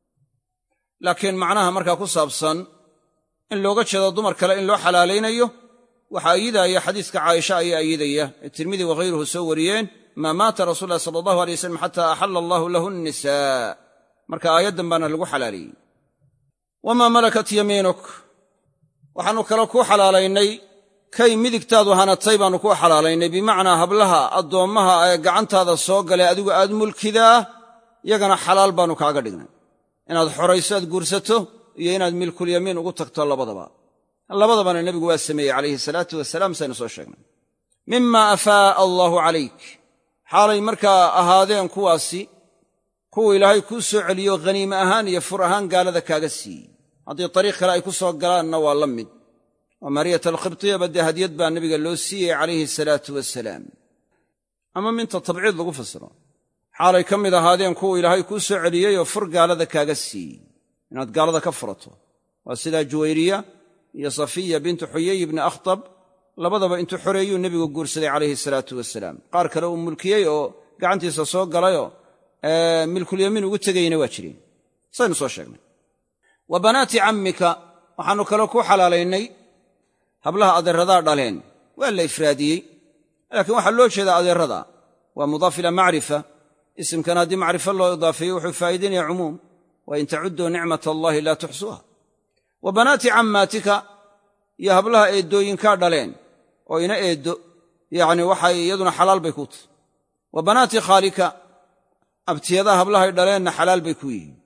laakiin macnaha markaa ku saabsan in looga jeedo dumar kale in loo xalaalaynayo waxaa ayidaya xadiiska caaisha ayaa ayidaya ee tirmidi waghayruhu soo wariyeen maa maata rasuul ulahi sala allahu alay wasalam xataa axalla allaahu lahu nnisaa marka aayaddan baana lagu xalaaleeyey wamaa malakat yamiinuk waxaannu kale kuu xalaalaynay kay midigtaadu hanatay baannu kuu xalaalaynay bimacnaa hablaha addoommaha ee gacantaada soo galee adigu aad mulkidaa yagana xalaal baannu kaaga dhignay inaad xorayso aad guursato iyo inaad milkulyamiin ugu tagto labadaba labadabana nebigu waa sameeyey calayhi salaatu wasalaam saynu soo sheegnay mima afaa'a allaahu calayk xaalay markaa ahaadeen kuwaasi kuwa ilaahay kuu soo celiyo haniime ahaan iyo fur ahaan gaalada kaaga siiyey haddii dariiq kale ay ku soo galaanna waa la mid oo maariyata alkhibtiyaba dee hadiyad baa nebiga loo siiyey calayhi salaatu wasalaam ama minta tabciid lagu fasiro xaalay ka mid ahaadeen kuwa ilaahay kuu soo celiyey oo fur gaalada kaaga siiyey inaad gaalada ka furato waa sidaa juwayriya iyo safiya bintu xuyay ibni akhtab labadaba intuu xoreeyuu nebigu guursaday calayhi salaatu wasalaam qaar kale uu mulkiyey oo gacantiisa soo galayoo milkulyamiin ugu tegayna waa jireen saynu soo sheegnay wa banaati cammika waxaannu kaloo kuu xalaalaynay hablaha adeerradaa dhaleen waa la ifraadiyey laakiin waxaa loo jeedaa adeerrada waa mudaaf ilaa macrifa isimkana haddii macrifo loo idaafeeyo wuxuu faa'iidaynaya cumuum wa in tacudduu nicmat allaahi laa tuxsuuha wa banaati cammaatika iyo hablaha eeddooyinkaa dhaleen oo ina eeddo yacni waxay iyaduna xalaal bay kuu tahy wa banaati khaalika abtiyadaha hablahay dhaleenna xalaal bay ku yihiin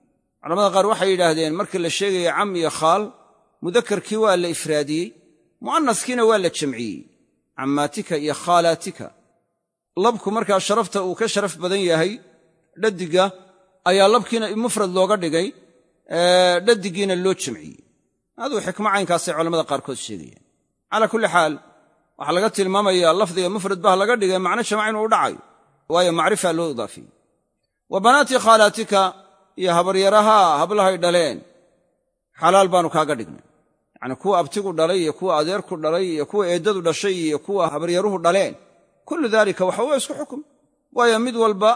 culamada qaar waxay yidhaahdeen markii la sheegaya cam iyo khaal mudakarkii waa la ifraadiyey mu'anaskiina waa la jamciyey cammaatika iyo khaalaatika labku markaa sharafta uu ka sharaf badan yahay dhadiga ayaa labkiina mufrad looga dhigay dhadigiina loo jamciyey aduu xikmo caynkaasay culamada qaarkood sheegayaan calaa kulli xaal waxaa laga tilmaamayaa lafdiga mufrad bah laga dhigay macno jamac inuu u dhacayo waayo macrifa loo idaafiyey wa banaatii khaalaatika iyo habaryaraha hablahay dhaleen xalaal baanu kaaga dhignay yacnii kuwa abtigu dhalay iyo kuwa adeerku dhalay iyo kuwa eeddadu dhashay iyo kuwa habaryaruhu dhaleen kullu daalika waxa waa isku xukum waayo mid walba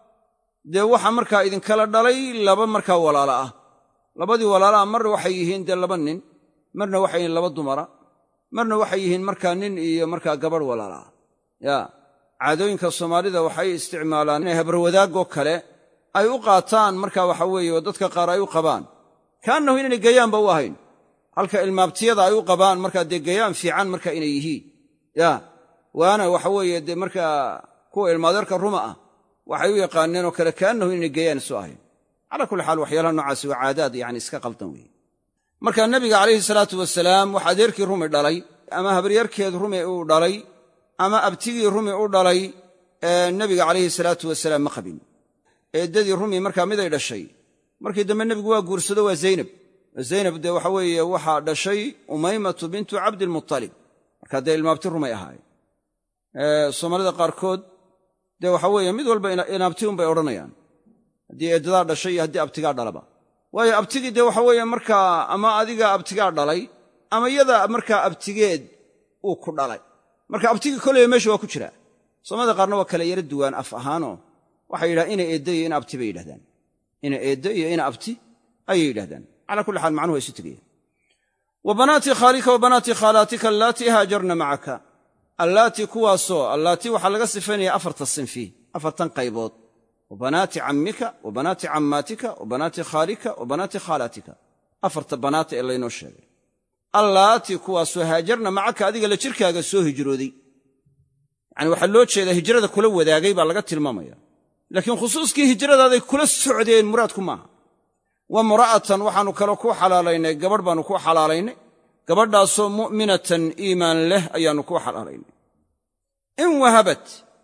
dee waxa markaa idinkala dhalay laba markaa walaalo ah labadii walaala ah marna waxay yihiin dee laba nin marna waxay yihiin laba dumara marna waxay yihiin markaa nin iyo markaa gabadh walaala ah yaa caadooyinka soomaalida waxay isticmaalaan inay habarwadaagoo kale ay u qaataan markaa waxa weeye oo dadka qaar ay u qabaan kaannahu inaynay gayaanba u ahayn halka ilmaabtiyada ay u qabaan markaa dee gayaan fiican markaa inay yihiin yaa waana waxa weeye dee markaa kuwa ilmaadeerka ruma ah waxay u yaqaaneen oo kale kaannahu inaynay gayaan isu ahayn calaa kulli xaal waxyaalaha noocaasi waa caadaad yani iska qaldan weeye markaa nebiga calayhi salaatu wasalaam wax adeerkii rumi dhalay ama habaryarkeed rumi uu dhalay ama abtigii rumi u dhalay ee nebiga calayhi salaatu wasalaam ma qabin eeddadii rumi markaa miday dhashay markii dambe nebigu waa guursado waa zaynab zaynab dee waxa weeye waxaa dhashay umaymatu bintu cabdilmutalib markaa dee ilmaabti rumay ahaayeen soomaalida qaarkood dee waxa weeye mid walba inaabti unbay odhanayaan haddii eeddadaa dhashay iyo haddii abtigaa dhalaba waayo abtigii dee waxa weeye markaa ama adiga abtigaa dhalay ama iyada markaa abtigeed uu ku dhalay marka abtigii koleyba meesha waa ku jiraa soomaalida qaarna waa kala yara duwaan af ahaanoo waxay yidhahdaan ina eedda iyo ina abti bay yidhahdaan ina eedda iyo ina abti ayay yidhahdaan calaa kulli xaal macnuhu waa isu tegayaan wa banaatii khaalika wa banaatii khaalaatika allaatii haajarna macaka allaatii kuwaasoo allaatii waxaa laga sifaynaya afarta sinfi afartan qaybood wa banaati cammika wa banaati cammaatika wa banaati khaalika wa banaati khaalaatika afarta banaata ee laynoo sheegay allaatii kuwaasoo haajarna macaka adiga la jirkaaga soo hijrooday yacani waxaa loo jeedaa hijrada kula wadaagay baa laga tilmaamaya laakiin khusuuskii hijradaaday kula socdeen muraadku maaha wa mura'atan waxaannu kale ku xalaalaynay gabadh baannu ku xalaalaynay gabadhaasoo mu'minatan iimaan leh ayaannu ku xalaalaynay in wahabat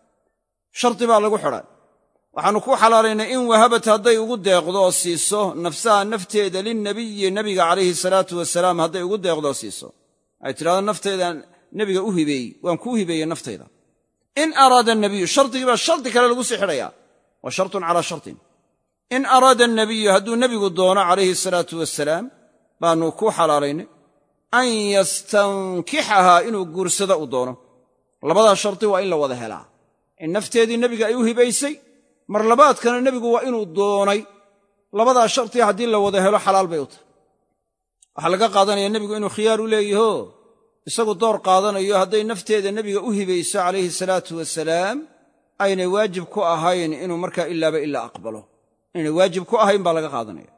shardi baa lagu xidhay waxaannu ku xalaalaynay in wahabat hadday ugu deeqdo oo siiso nafsaha nafteeda linnebiyi nebiga calayhi salaatu wasalaam hadday ugu deeqdoo siiso ay tidhahdo nafteedaan nebiga u hibeeyey waan kuu hibeeyey naftayda in araada annabiyu shardigii baa shardi kale lagu sii xidhayaa waa shartun calaa shartin in araada annabiyu hadduu nebigu doono calayhi salaatu wasalaam baannu ku xalaalaynay an yastankixahaa inuu guursado u doono labadaa shardi waa in la wada helaa in nafteedii nebiga ay u hibaysay mar labaadkana nebigu waa inuu doonay labadaa shardi haddii la wada helo xalaal bay u tahay waxaa laga qaadanaya nebigu inuu khiyaar u leeyaho isagu door qaadanayo hadday nafteeda nebiga u hibayso calayhi salaatu wasalaam aynay waajib ku ahayn inuu markaa ilaaba ilaa aqbalo inay waajib ku ahayn baa laga qaadanaya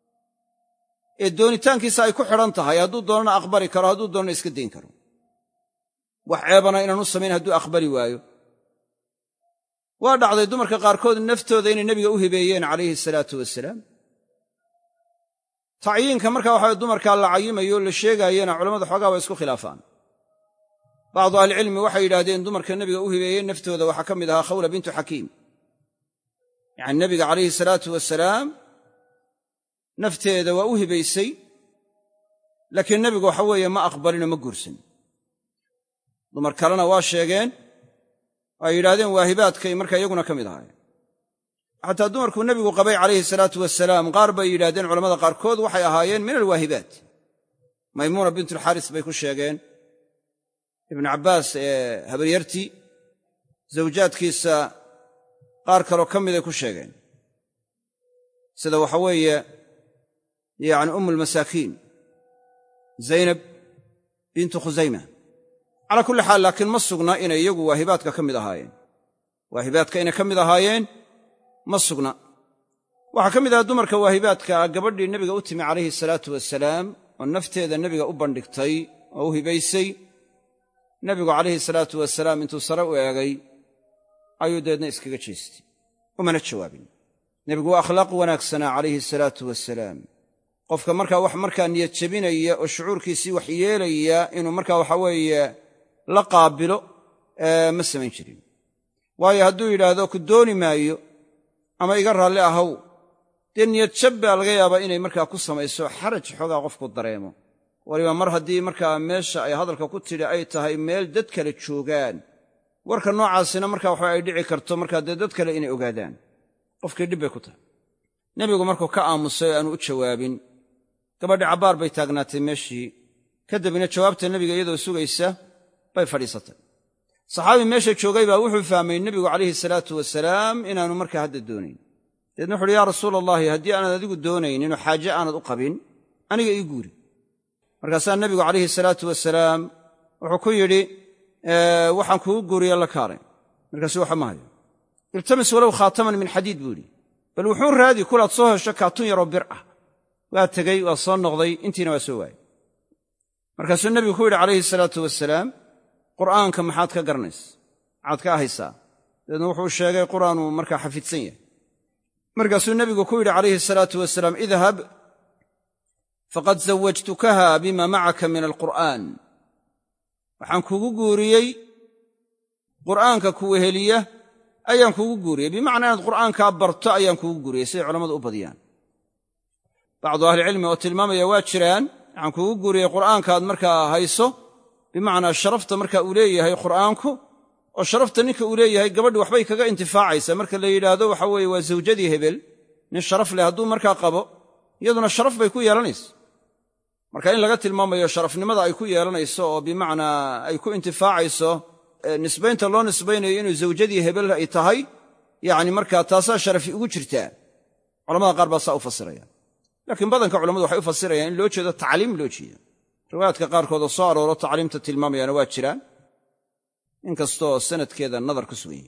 ee doonitaankiisa ay ku xidhan tahay hadduu doonana aqbali karo hadduu doonana iska dayn karo wax ceebana inaanu samayn hadduu aqbali waayo waa dhacday dumarka qaarkood naftooda inay nebiga u hibeeyeen calayhi salaatu wasalaam tacyiinka markaa waxaa dumarkaa la cayimayo la sheegaayena culammada xoogaa waa isku khilaafaan bacdu ahlicilmi waxay yidhaahdeen dumarka nebiga u hibeeyeen naftooda waxaa ka mid ahaa khawla bintu xakiim yacani nebiga calayhi salaatu wasalaam nafteeda waa u hibaysay laakiin nebigu waxa weeye ma aqbalinoo ma guursan dumar kalena waa sheegeen ay yidhahdeen waahibaadkay markaa iyaguna ka mid ahaayeen xataa dumarkuu nebigu qabay calayhi salaatu wasalaam qaar bay yidhahdeen culamada qaarkood waxay ahaayeen min alwaahibaat maymuuna bintulxaaris bay ku sheegeen ibnu cabbaas ee habaryartii zawjaadkiisa qaar kaloo ka miday ku sheegeen sida waxa weeye yacni umm almasaakiin zaynab bintu khusayma calaa kulli xaal laakiin ma sugna inay iyagu waahibaadka ka mid ahaayeen waahibaadka inay ka mid ahaayeen ma sugna waxaa ka mid aha dumarka waahibaadka gabadhii nebiga u timi calayhi salaatu wasalaam oo nafteeda nebiga u bandhigtay oo u hibaysay nebigu calayhi salaatu wasalaam intuu sare u eegay ayuu deedna iskaga jeestay umana jawaabin nebigu waa akhlaaq wanaagsanaa calayhi salaatu wasalaam. qofka markaa wax markaa niyad jebinaya oo shucuurkiisii wax yeelaya inuu markaa waxa weeye la qaabilo ma samayn jirin. waayo hadduu yidhaahdo ku dooni maayo ama iga raalli ahaw, dee niyad jab baa laga yaabaa inay markaa ku samayso xaraj xoogaa qofku dareemo. waliba mar haddii markaa meesha ay hadalka ku tidhi ay tahay meel dad kale joogaan, warka noocaasina markaa waxa ay dhici karto markaa dee dad kale inay ogaadaan, qofkii dhib bay ku tahay. nebigu markuu ka aamusay o aanu u jawaabin, gabadhi cabbaar bay taagnaatay meeshii, kadibna jawaabta nebiga iyadoo sugaysa bay fadhiisatay. saxaabi meesha joogay baa wuxuu fahmay nebigu calayhi salaatu wasalaam inaanu markaa hadda doonayn. deedna wuxu uhi yaa rasuula allahi, haddii aanad adigu doonayninoo xaaje aanad u qabin, aniga ii guuri. markaasaa nebigu calayhi salaatu wasalaam wuxuu ku yidhi waxaan kugu guuriya la kaalay. markaasu waxa ma hayo. iltamis walow khaataman min xadiid buu yidhi, bal wuxuu raadi kulaad soo hesho kaatun yaroo bir ah. waa tegey, waa soo noqday, intiina waa soo waayey. markaasuu nebigu ku yidhi calayhi salaatu wasalaam, qur'aanka maxaad ka garanaysa, maxaad ka ahaysaa? dabeedna wuxuu sheegay qur'aanuu markaa xafidsan yahay. markaasuu nebigu ku yidhi calayhi salaatu wasalaam, idhab faqad zawajtukaha bima macaka min alqur'aan. waxaan kugu guuriyey qur'aanka ku weheliya ayaan kugu guuriyey, bimacnaa inaad qur'aankaa barto ayaan kugu guuriyey, siday culammadu u badiyaan. bacdu ahlicilmi oo tilmaamaya waa jiraan, waxaan kugu guuriyey qur'aankaad markaa hayso, bimacnaa sharafta markaa uu leeyahay qur'aanku, oo sharafta ninka uu leeyahay gabadhi waxbay kaga intifaacaysaa. marka la yidhaahdo waxa weeye waa zawjadii hebel, nin sharaf leh hadduu markaa qabo, iyaduna sharaf bay ku yeelanaysa. marka in laga tilmaamayo sharafnimada ay ku yeelanayso oo bimacnaa ay ku intifaacayso nisbaynta loo nisbaynayo inuu zawjadii hebel ay tahay, yacni markaa taasaa sharafi ugu jirtaa. culamada qaar baa saa u fasiraya, laakiin badanka culammadu waxay u fasirayaan in loo jeedo tacliim loo jeedo. riwaayaadka qaarkood oo soo arooro tacliimta tilmaamayaana waa jiraan, inkastoo sanadkeeda nadar ku sugan yihi.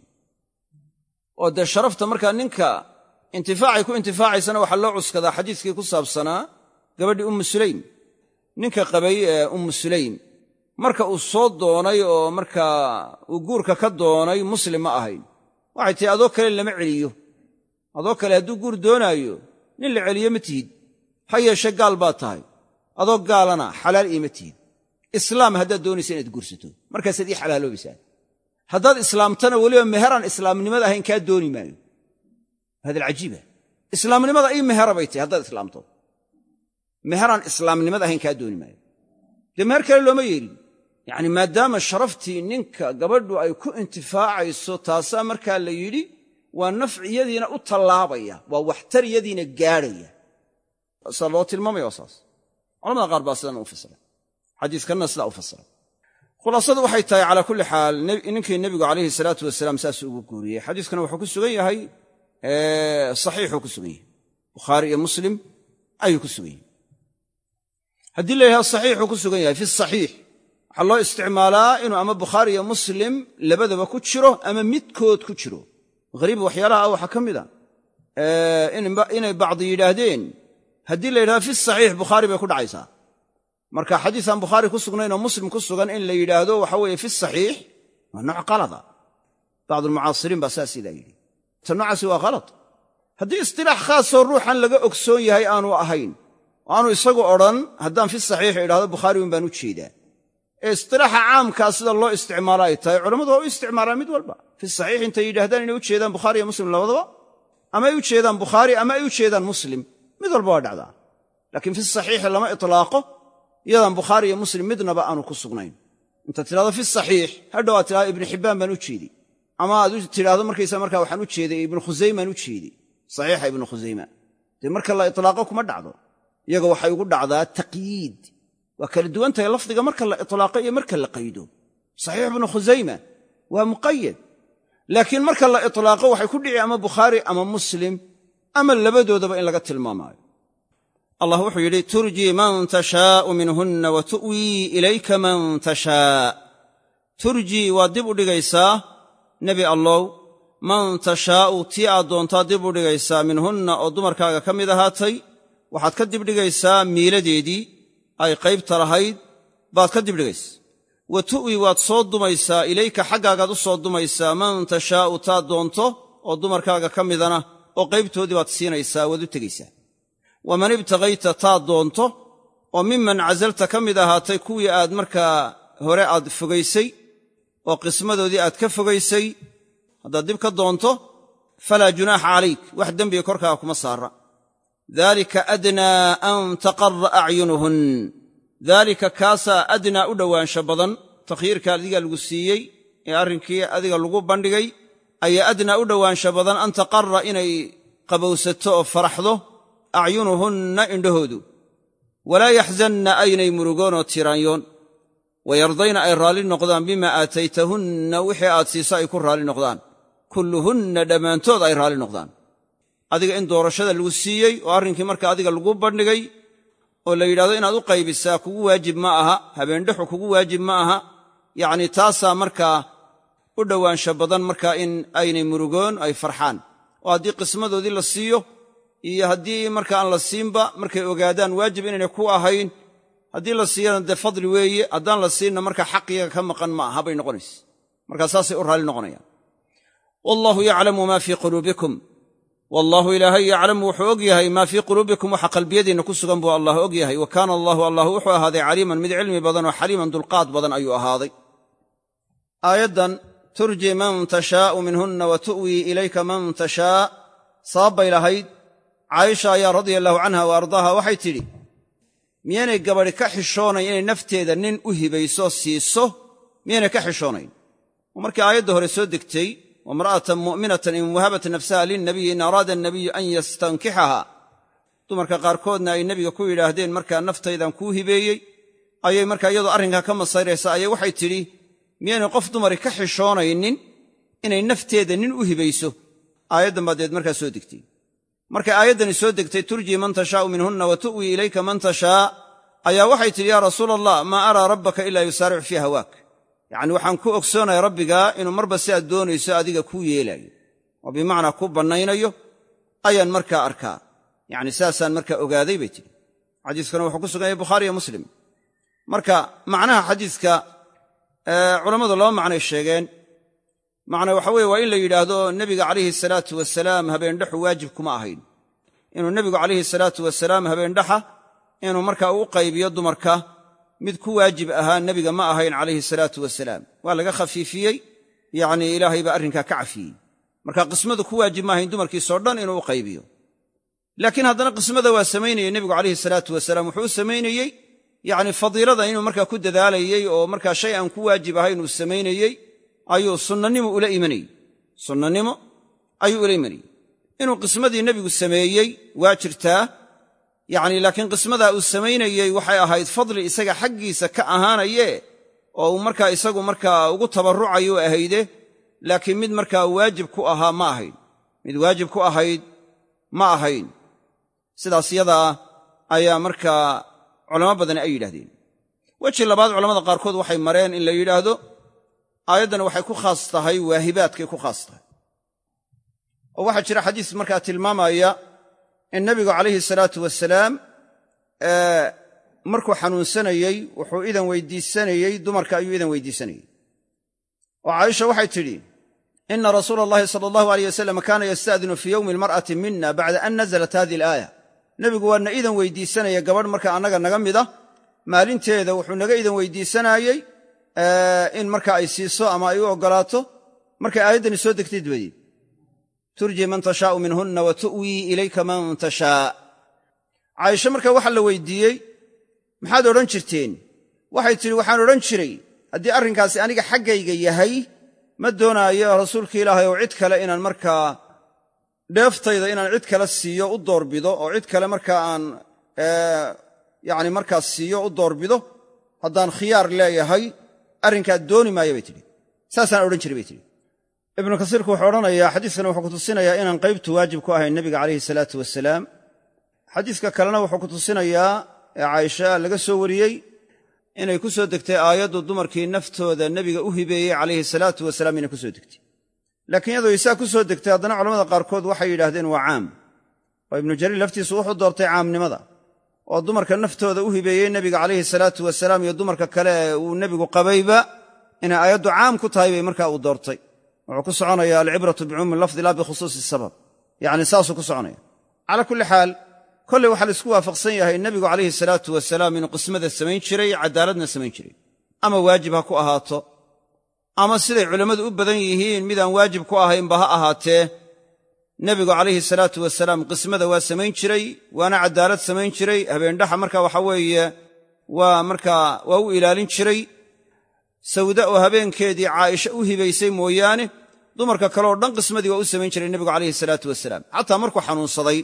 oo dee sharafta markaa ninka intifaacay ku intifaacaysana waxaa loo cuskadaa xadiiskii ku saabsanaa gabadhii ummu sulaym. ninka qabay ee ummu sulaym marka uu soo doonay oo markaa uu guurka ka doonay muslim ma ahayn. waxay tihi adoo kale lama celiyo, adoo kale hadduu guur doonaayo nin la celiyo ma tihid, ha yeeshe gaal baad tahay, adoo gaalana xalaal iima tihid. islaam haddaad doonaysa inaad guursato markaasaad ii xalaaloobaysaa. haddaad islaamtana weliba meheraan islaamnimada ahayn kaa dooni maayo. hada alcajiiba, islaamnimada ii mehera bay tahay haddaad islaamto, meheraan islaamnimada ahayn kaa dooni maayo. dee meher kale looma yeelin. yacni maadaama sharaftii ninka gabadhu ay ku intifaacayso, taasaa markaa la yidhi waa nafciyadiina u tallaabaya, waa waxtariyadiina gaadhaya. saa loo tilmaamaya waa saas. culamada qaar baa sidan u fasiray, xadiiskanna sidaa u fasiray. khulaasadu waxay tahay calaa kulli xaal ninkii nebigu calayhi salaatu wasalaam saas ugu guuriyey. xadiiskana wuxuu ku sugan yahay saxiixuu ku sugan yahay, bukhaari iyo muslim ayuu ku sugan yahay. haddii la yidhahdo saxiixuu ku sugan yahay, fi saxiix waxaa loo isticmaalaa inuu ama bukhaari iyo muslim labadaba ku jiro ama midkood ku jiro. hariib waxyaalaha ah waxaa ka mid a inay bacdi yidhaahdeen haddii la yidhahdo fi saxiix bukhaari bay ku dhacaysaa. marka xadiis aan bukhaari ku sugnayn oo muslim ku sugan in la yidhaahdo waxa weeye fi saxiix waa nooc qalada. bacdulmucaasiriin baa saas sidaa yidhi. ta noocaasi waa khalad. haddii istilaax khaasoo ruuxan laga ogsoon yahay aanu ahayn, oo aanu isagu odhan haddaan fi saxiix idhahdo bukhaari un baan u jeedaa, ee istilaaxa caamkaa sida loo isticmaalo ay tahay, culammadu waa u isticmaalaan mid walba. fi saxiix intay yidhahdaan inay u jeedaan bukhaari iyo muslim labadaba, ama ay u jeedaan bukhaari ama ay u jeedaan muslim, mid walba waa dhacdaa. laakiin fi saxiixi lama itlaaqo iyadaan bukhaari iyo muslim midnaba aanu ku sugnayn. intaad tidhahdo fi saxiix hadhow aad tidhahdo ibnu xibbaan baan u jeedi, ama aad tidhaahdo markaysa markaa waxaan u jeeday ibnu khusaymaan u jeedi, saxiixa ibnu khusayma. dee marka la itlaaqo kuma dhacdo. iyaga waxay ugu dhacdaa taqyiid. waa kala duwan tahay lafdiga marka la itlaaqo iyo marka la qaydo. saxiix ibnu khusayma waa muqayad, laakiin marka la itlaaqo waxay ku dhici ama bukhaari ama muslim ama labadoodaba in laga tilmaamaayo. allah wuxuu yidhi turjii man tashaa'u minhunna wa tu'wii ilayka man tashaa. turjii waad dib u dhigaysaa nebi allow man tashaa'u tii aad doontaa dib u dhigaysaa minhunna oo dumarkaaga ka mid ahaatay, waxaad ka dibdhigaysaa miiladeedii ay qaybta lahayd baad ka dibdhigaysa. wa tu'wi waad soo dumaysaa ilayka xaggaagaad u soo dumaysaa man tashaa'u taad doonto oo dumarkaaga ka midana oo qaybtoodii baad siinaysaa waad u tegaysaa waman ibtagayta taad doonto oo miman casalta ka mid ahaatay kuwii aad markaa hore aad fogaysay oo qismadoodii aad ka fogaysay haddaad dib ka doonto falaa junaaxa calayk wax dembiga korkaaga kuma saara daalika adnaa an taqarra acyunuhun daalika kaasaa adnaa u dhowaansha badan takhyiirka adiga lagu siiyey ee arrinkii adiga lagu bandhigay ayaa adnaa u dhowaansha badan an taqarra inay qabowsato oo faraxdo acyunuhunna indhahoodu walaa yaxzanna aynay murugoon oo tiraanyoon wayardayna ay raalli noqdaan bimaa aataytahunna wixii aad siisa ay ku raalli noqdaan kulluhunna dhammaantood ay raalli noqdaan adiga in doorashada lagu siiyey oo arrinkii marka adiga lagu bandhigay oo la yidhahdo inaad u qaybisaa kugu waajib ma aha habeendhexu kugu waajib ma aha yacnii taasaa markaa u dhowaansha badan markaa in aynay murugoon ay farxaan oo haddii qismadoodii la siiyo iyo haddii marka aan la siinba markay ogaadaan waajib inaynay ku ahayn haddii la siiyana dee fadli weeye haddaan la siinna marka xaqiyaga ka maqan ma aha bay noqonaysa markaa saasay u raalli noqonayaan wallaahu yaclamu maa fii quluubikum wallaahu ilaahay yaclamu wuxuu og yahay maa fii quluubikum waxa qalbiyadiinna ku sugan buu allah og yahay wa kaana allaahu allah wuxuu ahaaday caliiman mid cilmi badan oo xaliiman dulqaad badan ayuu ahaaday aayaddan turji man tashaa'u minhunna wa tu'wii ilayka man tashaa sababbay lahayd caaisha ayaa radia allaahu canha wa ardaaha waxay tidhi miyaynay gabadhi ka xishoonayn inay nafteeda nin u hibayso siiso miyaynay ka xishoonayn oo markii aayadda hore soo degtay wamra'atan mu'minatan in wahabat nafsaha linnabiyi in araada annabiyu an yastankixaha dumarka qaarkoodna ay nebiga ku yidhaahdeen markaa naftaydan kuu hibeeyey ayay markaa iyadoo arrinkaa ka masayraysa ayay waxay tidhi miyaynay qof dumari ka xishoonaynin inay nafteeda nin u hibayso aayaddan baa deed markaa soo degtay markay aayaddani soo degtay turjii man tashaa'u minhunna wa tu'wii ilayka man tashaa ayaa waxay tidhi yaa rasuula allah maa araa rabbaka ilaa yusaaricu fii hawaak yacni waxaan ku ogsoonaya rabbigaa inuu marba si aad doonayso adiga kuu yeelaayo oo bimacnaa ku bannaynayo ayaan markaa arkaa yacni saasaan markaa ogaaday bay tidhi xadiiskuna wuxuu ku sugan yahay bukhaariyo muslim marka macnaha xadiiska culammadu laba macnay sheegeen macna waxa weeye waa in la yidhaahdo nebiga calayhi salaatu wasalaam habeendhaxu waajib kuma ahayn inuu nebigu calayhi salaatu wasalaam habeendhaxa inuu markaa u qaybiyo dumarka mid ku waajib ahaa nebiga ma ahayn calayhi salaatu wasalaam waa laga khafiifiyey yacnii ilaahay baa arrinkaa ka cafiyey marka qismadu ku waajib ma ahayn dumarkiisoo dhan inuu u qaybiyo laakiin haddana qismada waa samaynayey nebigu calayhi salaatu wasalaam wuxuu u samaynayey yacni fadiilada inuu markaa ku dadaalayey oo markaa shay aan ku waajib ahayn uu samaynayey ayuu sunnanimo ula imanayey sunnanimo ayuu ula imanayey inuu qismadii nebigu sameeyey waa jirtaa yacni laakiin qismadaa uu samaynayey waxay ahayd fadli isaga xaggiisa ka ahaanaye oo uu markaa isagu markaa ugu tabarrucayo ahayde laakiin mid markaa waajib ku ahaa ma ahayn mid waajib ku ahayd ma ahayn sidaas yadaa ayaa markaa culamo badani ay yidhahdeen weji labaad culamada qaarkood waxay mareen in la yidhaahdo aayaddani waxay ku khaas tahay waahibaadkay ku khaas tahay oo waxaa jira xadiis markaa tilmaamaya in nebigu calayhi salaatu wasalaam markuu xanuunsanayey wuxuu idan weydiisanayey dumarka ayuu idan weydiisanayey oo caaisha waxay tidhi ina rasuula allahi sala allahu alayh wasalam kaana yasta'dinu fii yowmi almar'ati mina bacda an nazalat hadihi alaaya nebigu waana idan weydiisanaya gabadh marka annaga naga mida maalinteeda wuxuu naga idan weydiisanayey in marka ay siiso ama ay u oggolaato markay aayaddani soo degtay dabadeed turji man tashaa'u minhunna wa tu'wii ilayka man tashaa caaisha marka waxa la weydiiyey maxaad odhan jirteen waxay tidhi waxaan odhan jiray haddii arrinkaasi aniga xaggayga yahay ma doonaayo rasuulka ilaahay oo cid kale inaan markaa dheeftayda inaan cid kale siiyo u doorbido oo cid kale markaa aan yacni markaas siiyo u doorbido haddaan khiyaar leeyahay arrinkaa dooni maayo bay tidhi saasaan odhan jiray bay tidhi ibnu kasiirku wuxuu odhanayaa xadiiskana wuxuu ku tusinayaa inaan qaybtu waajib ku ahayn nebiga calayhi salaatu wasalaam xadiiska kalena wuxuu ku tusinayaa ee caaisha laga soo wariyey inay ku soo degtay aayaddu dumarkii naftooda nebiga u hibeeyey calayhi salaatu wasalaam inay ku soo degtay laakiin iyadoo isaa ku soo degtay haddana culamada qaarkood waxay yidhaahdeen waa caam oo ibnu jariir laftiisu wuxuu doortay caamnimada oo dumarka naftooda u hibeeyey nebiga calayhi salaatu wasalaam iyo dumarka kale ee uu nebigu qabayba inay aayaddu caam ku tahay bay markaa uu doortay wuxuu ku soconayaa alcibratu bicumuumi lafdi laa bikhusuusi sabab yacni saasuu ku soconaya calaa kulli xaal kolley waxaa la isku waafaqsan yahay nebigu calayhi salaatu wasalaam inuu qismada samayn jiray cadaaladna samayn jiray ama waajib ha ku ahaato ama siday culammadu u badan yihiin midaan waajib ku ahaynba ha ahaatee nebigu calayhi salaatu wasalaam qismada waa samayn jiray waana cadaalad samayn jiray habeendhaxa marka waxa weeye waa markaa waa u ilaalin jiray sawda oo habeenkeedii caaisha u hibaysay mooyaane dumarka kale oo dhan qismadii waa u samayn jiray nebigu calayhi salaatu wasalaam xataa markuu xanuunsaday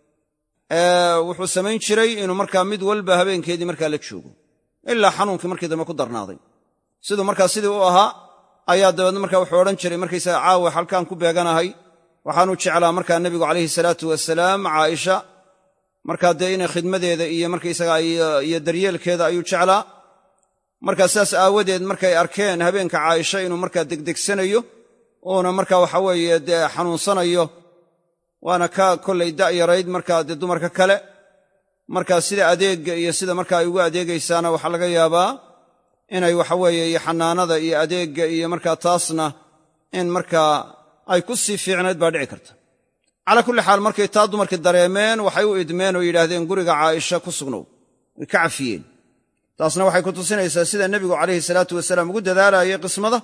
wuxuu samayn jiray inuu markaa mid walba habeenkeedii markaa la joogo ilaa xanuunkii markii dambe ku darnaaday siduu markaa sidii u ahaa ayaa dabeedna markaa wuxuu odhan jiray markaysaga caawa halkaan ku beeganahay waxaanuu jeclaa markaa nebigu calayhi salaatu wasalaam caaisha markaa dee inay khidmadeeda iyo markaysaga iyo daryeelkeeda ayuu jeclaa markaa saas aawadeed markay arkeen habeenka caaisha inuu markaa degdegsanayo uuna markaa waxa weeye dee xanuunsanayo waana ka kollay da'yarayd markaa dee dumarka kale markaa sida adeegga iyo sida markaa ay ugu adeegaysaana waxaa laga yaabaa inay waxa weeye iyo xanaanada iyo adeegga iyo markaa taasna in markaa ay ku sii fiicnayd baa dhici karta calaa kulli xaal markay taa dumarkii dareemeen waxay u idmeen oo yidhaahdeen guriga caaisha ku sugnow way ka cafiyeen taasna waxay ku tusinaysaa sida nebigu calayhi salaatu wasalaam ugu dadaalayay qismada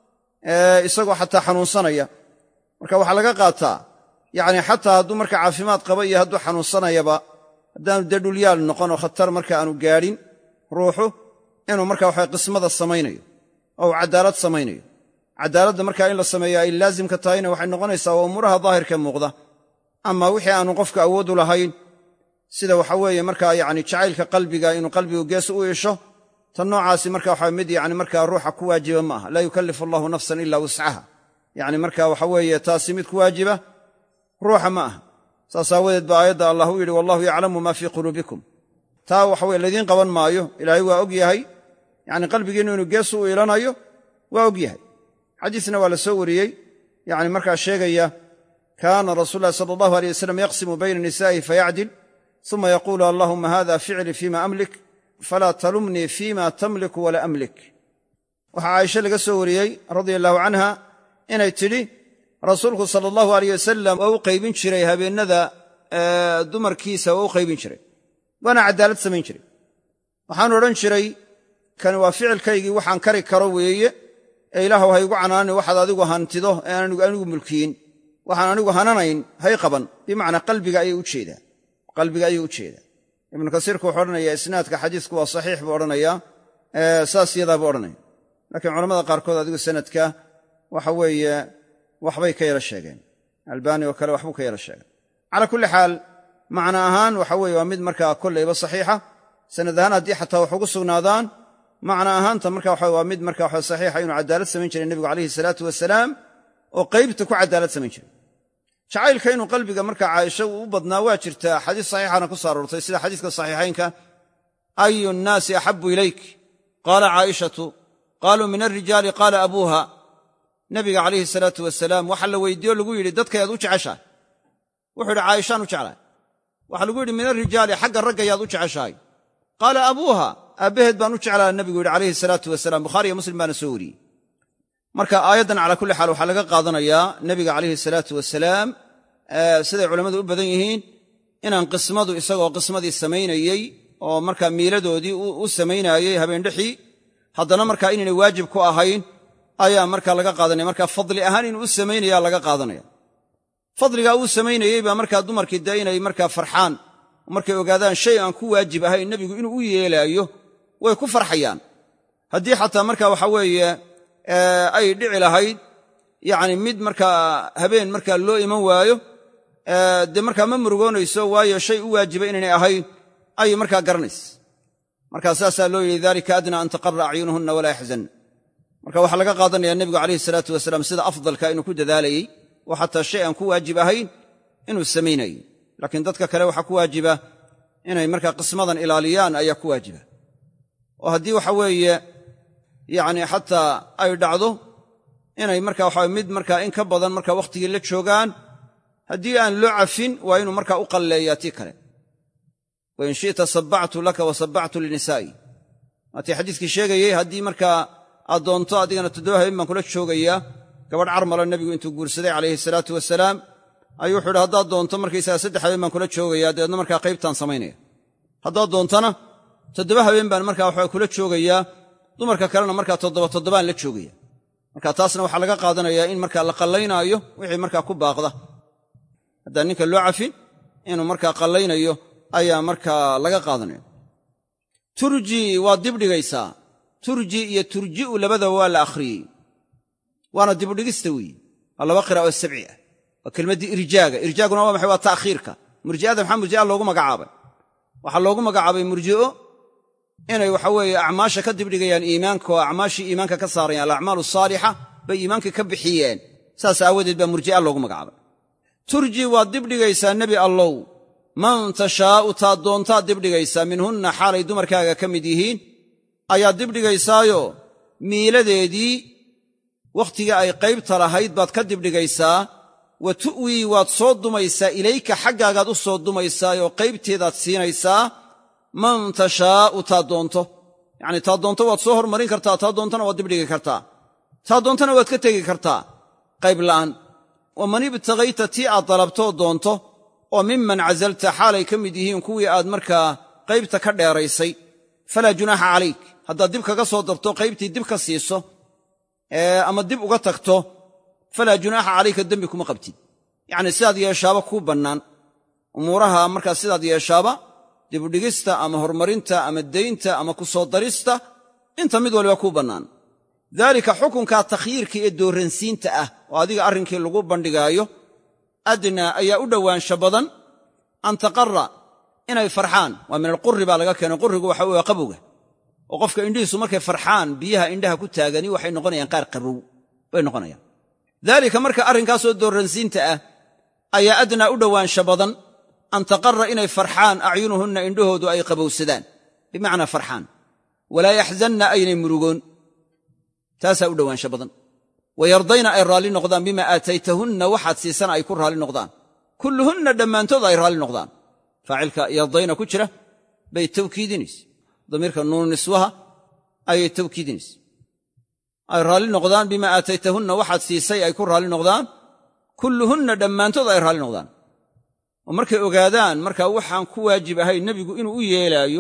isagoo xataa xanuunsanaya marka waxaa laga qaataa yacni xataa hadduu marka caafimaad qaba iyo hadduu xanuunsanayaba haddaanu dee dhulyaal noqon oo khatar marka aanu gaadhin ruuxu inuu marka waxa qismada samaynayo oo cadaalad samaynayo cadaaladda markaa in la sameeya ay laazimka tahayna waxay noqonaysaa waa umuuraha daahirka muuqda ama wixii aanu qofka awood u lahayn sida waxa weeye markaa yacni jacaylka qalbiga inuu qalbigu gees u iisho tan noocaasi marka waxa mid yacni markaa ruuxa ku waajiba ma aha laa yukallifu allahu nafsan ilaa wuscaha yacni marka waxa weeye taasi mid ku waajiba ruuxa ma aha saas aawadeed baa aayadda allah u yidhi wallahu yaclamu maa fii quluubikum taa waxa weye laydiin qaban maayo ilaahay waa og yahay yacni qalbigiinnu inuu gees u iilanayo waa og yahay xadiisna waa la soo wariyey yacni markaa sheegaya kaana rasuul ulahi sala allahu aleyh wasalam yaqsimu bayna nisaa'ihi fayacdil uma yaquulu allahuma hada ficlii fima amlik falaa talumnii fima tamliku wala amlik waxaa caaisha laga soo wariyey radia allahu canha inay tidhi rasuulku sala allahu aleyh wasalam waa u qaybin jiray habeennada dumarkiisa waa u qaybin jiray waana cadaalad samayn jiray waxaanu odhan jiray kani waa ficilkaygii waxaan kari karo weeye ee ilaahu ha igu canaanin waxaad adigu hantido ee aan anigu mulkiyin waxaan anigu hananayn hay qaban bimacnaa qalbiga ayay u jeedaa qalbiga ayay u jeedaa ibnu kasiirku wuxuu odhanayaa isnaadka xadiisku waa saxiix buu odhanayaa saas yadaa buu odhanaya laakiin culamada qaarkood adigu sanadka waxa weeye waxbay ka yala sheegeen albaani oo kale waxbuu ka yala sheegay calaa kulli xaal macna ahaan waxa weeye waa mid markaa kollayba saxiixa sanad ahaan haddii xataa wax ugu sugnaadaan macna ahaanta marka waxa waa mid marka waxa saxiixa inuu cadaalad samayn jiray nebigu calayhi salaatu wasalaam oo qaybta ku cadaalad samayn jiray jacaylka inuu qalbiga marka caaisha uu u badnaa waa jirtaa xadiis saxiixana ku soo aroortay sida xadiiska saxiixaynka ayu nnaasi axabu ilayk qaala caaishatu qaaluu min alrijaali qaala abuuha nebiga calayhi salaatu wasalaam waxa la weydiiyo lagu yidhi dadkayaad u jeceshahay wuxuu yidhi caaishaan u jeclahay waxaa lagu yidhi min alrijaali xagga raggayaad u jeceshahay qaala abuuha aabbaheed baan u jeclaa nebigu yidhi calayhi salaatu wasalaam bukhaari iyo muslim baana soo wariyey marka aayaddan calaa kulli xaal waxaa laga qaadanayaa nebiga calayhi salaatu wasalaam siday culammadu u badan yihiin inaan qismadu isagoo qismadii samaynayey oo markaa miiladoodii u samaynaayey habeendhexii haddana markaa inaynay waajib ku ahayn ayaa markaa laga qaadanaya marka fadli ahaan inuu u samaynaya laga qaadanaya fadligaa uu samaynayey baa markaa dumarkii dee inay markaa farxaan markay ogaadaan shay aan ku waajib ahayn nebigu inuu u yeelaayo way ku farxayaan haddii xataa marka waxa weeye ay dhici lahayd yacni mid markaa habeen markaa loo iman waayo dee markaa ma murugoonayso waayo shay u waajiba inaynay ahayn ayay markaa garanaysa markaa saasaa loo yidhi dalika adnaa an taqarra acyunuhunna walaa yaxzanna marka waxaa laga qaadanayaa nebigu calayhi salaatu wasalaam sida afdalka inuu ku dadaalayey oo xataa shay aan ku waajib ahayn inuu samaynayey laakiin dadka kale waxaa ku waajiba inay markaa qismadan ilaaliyaan ayaa ku waajiba oo haddii waxa weeye yacni xataa ay dhacdo inay marka waxa mid markaa in ka badan marka wakhtigii la joogaan haddii aan loo cafin waa inuu markaa u qalleeyaa tii kale wain shi'ta sabbactu laka wa sabbactu linisaa'i waatii xadiiskii sheegayey haddii markaa aad doonto adigana toddoba habeen baan kula joogayaa gabadh carmala nebigu intuu guursaday calayhi salaatu wasalaam ayuu wuxuu idhi haddaad doonto markaysaga saddex habeen baan kula joogayaa dabeedna markaa qaybtaan samaynaya haddaad doontana toddoba habeen baan markaa waxaa kula joogayaa dumarka kalena markaa toddoba toddobaan la joogaya marka taasna waxaa laga qaadanayaa in markaa la qallaynaayo wixii markaa ku baaqda haddaan ninka loo cafin inuu markaa qallaynayo ayaa markaa laga qaadanaya turji waa dibdhigaysaa turji iyo turji'u labadaba waa la akhriyey waana dibudhigista weeye waa laba qiraa'o sabci ah waa kelmaddii irjaaga irjaaguna waa maxay waa ta'khiirka murji'ada maxaa murji'a loogu magacaabay waxaa loogu magacaabay murji'o inay waxa weeye acmaasha ka dibdhigayaan iimaanka oo acmaashii iimaanka ka saarayaan alacmaalu saalixa bay iimaanka ka bixiyeen saas aawadeed baa murji'a loogu magacaabay turji waad dibdhigaysaa nebi allow man tashaa'u taad doontaad dibdhigaysaa minhunna xaalay dumarkaaga ka mid yihiin ayaad dibdhigaysaayo miiladeedii wakhtiga ay qaybta lahayd baad ka dibdhigaysaa wa tu'wii waad soo dumaysaa ilayka xaggaagaad u soo dumaysaayoo qaybteedaad siinaysaa man tashaa'u taad doonto yacnii taad doonto waad soo hormarin kartaa taa doontona waad dibdhigi kartaa taa doontona waad ka tegi kartaa qayb la'aan waman ibtagayta tii aad dalabtoo doonto oo miman casalta xaalay ka mid yihiin kuwii aad markaa qaybta ka dheeraysay falaa junaaxa calayk haddaad dib kaga soo darto qaybtii dib ka siiso ama dib uga tagto falaa junaaxa calayka dembi kuma qabtid yacnii sidaad yeeshaaba kuu bannaan umuuraha markaa sidaad yeeshaaba dibudhigista ama horumarinta ama daynta ama ku soo darista inta mid waliba kuu bannaan daalika xukunkaa takhyiirka ee dooransiinta ah oo adiga arrinkii lagu bandhigaayo adnaa ayaa u dhowaansha badan an taqarra inay farxaan waa min alqurri baa laga keenay qurrigu waxa weeye qabowga oo qofka indhihiisu markay farxaan biyaha indhaha ku taagani waxay noqonayaan qaar qabow bay noqonayaan daalika marka arrinkaasoo dooransiinta ah ayaa adnaa u dhowaansha badan an taqarra inay farxaan acyunuhunna indhahoodu ay qabowsadaan bimacnaa farxaan walaa yaxzanna aynay murugoon taasaa u dhowaansha badan wayardayna ay raalli noqdaan bimaa aataytahunna waxaad siisana ay ku raalli noqdaan kulluhunna dhammaantood ay raalli noqdaan faacilka yardayna ku jira bay tawkiidinaysa damiirka nuunu niswaha ayay tawkiidinaysa ay raalli noqdaan bimaa aataytahunna waxaad siisay ay ku raalli noqdaan kulluhunna dhammaantood ay raalli noqdaan oo markay ogaadaan markaa waxaan ku waajib ahayn nebigu inuu u yeelaayo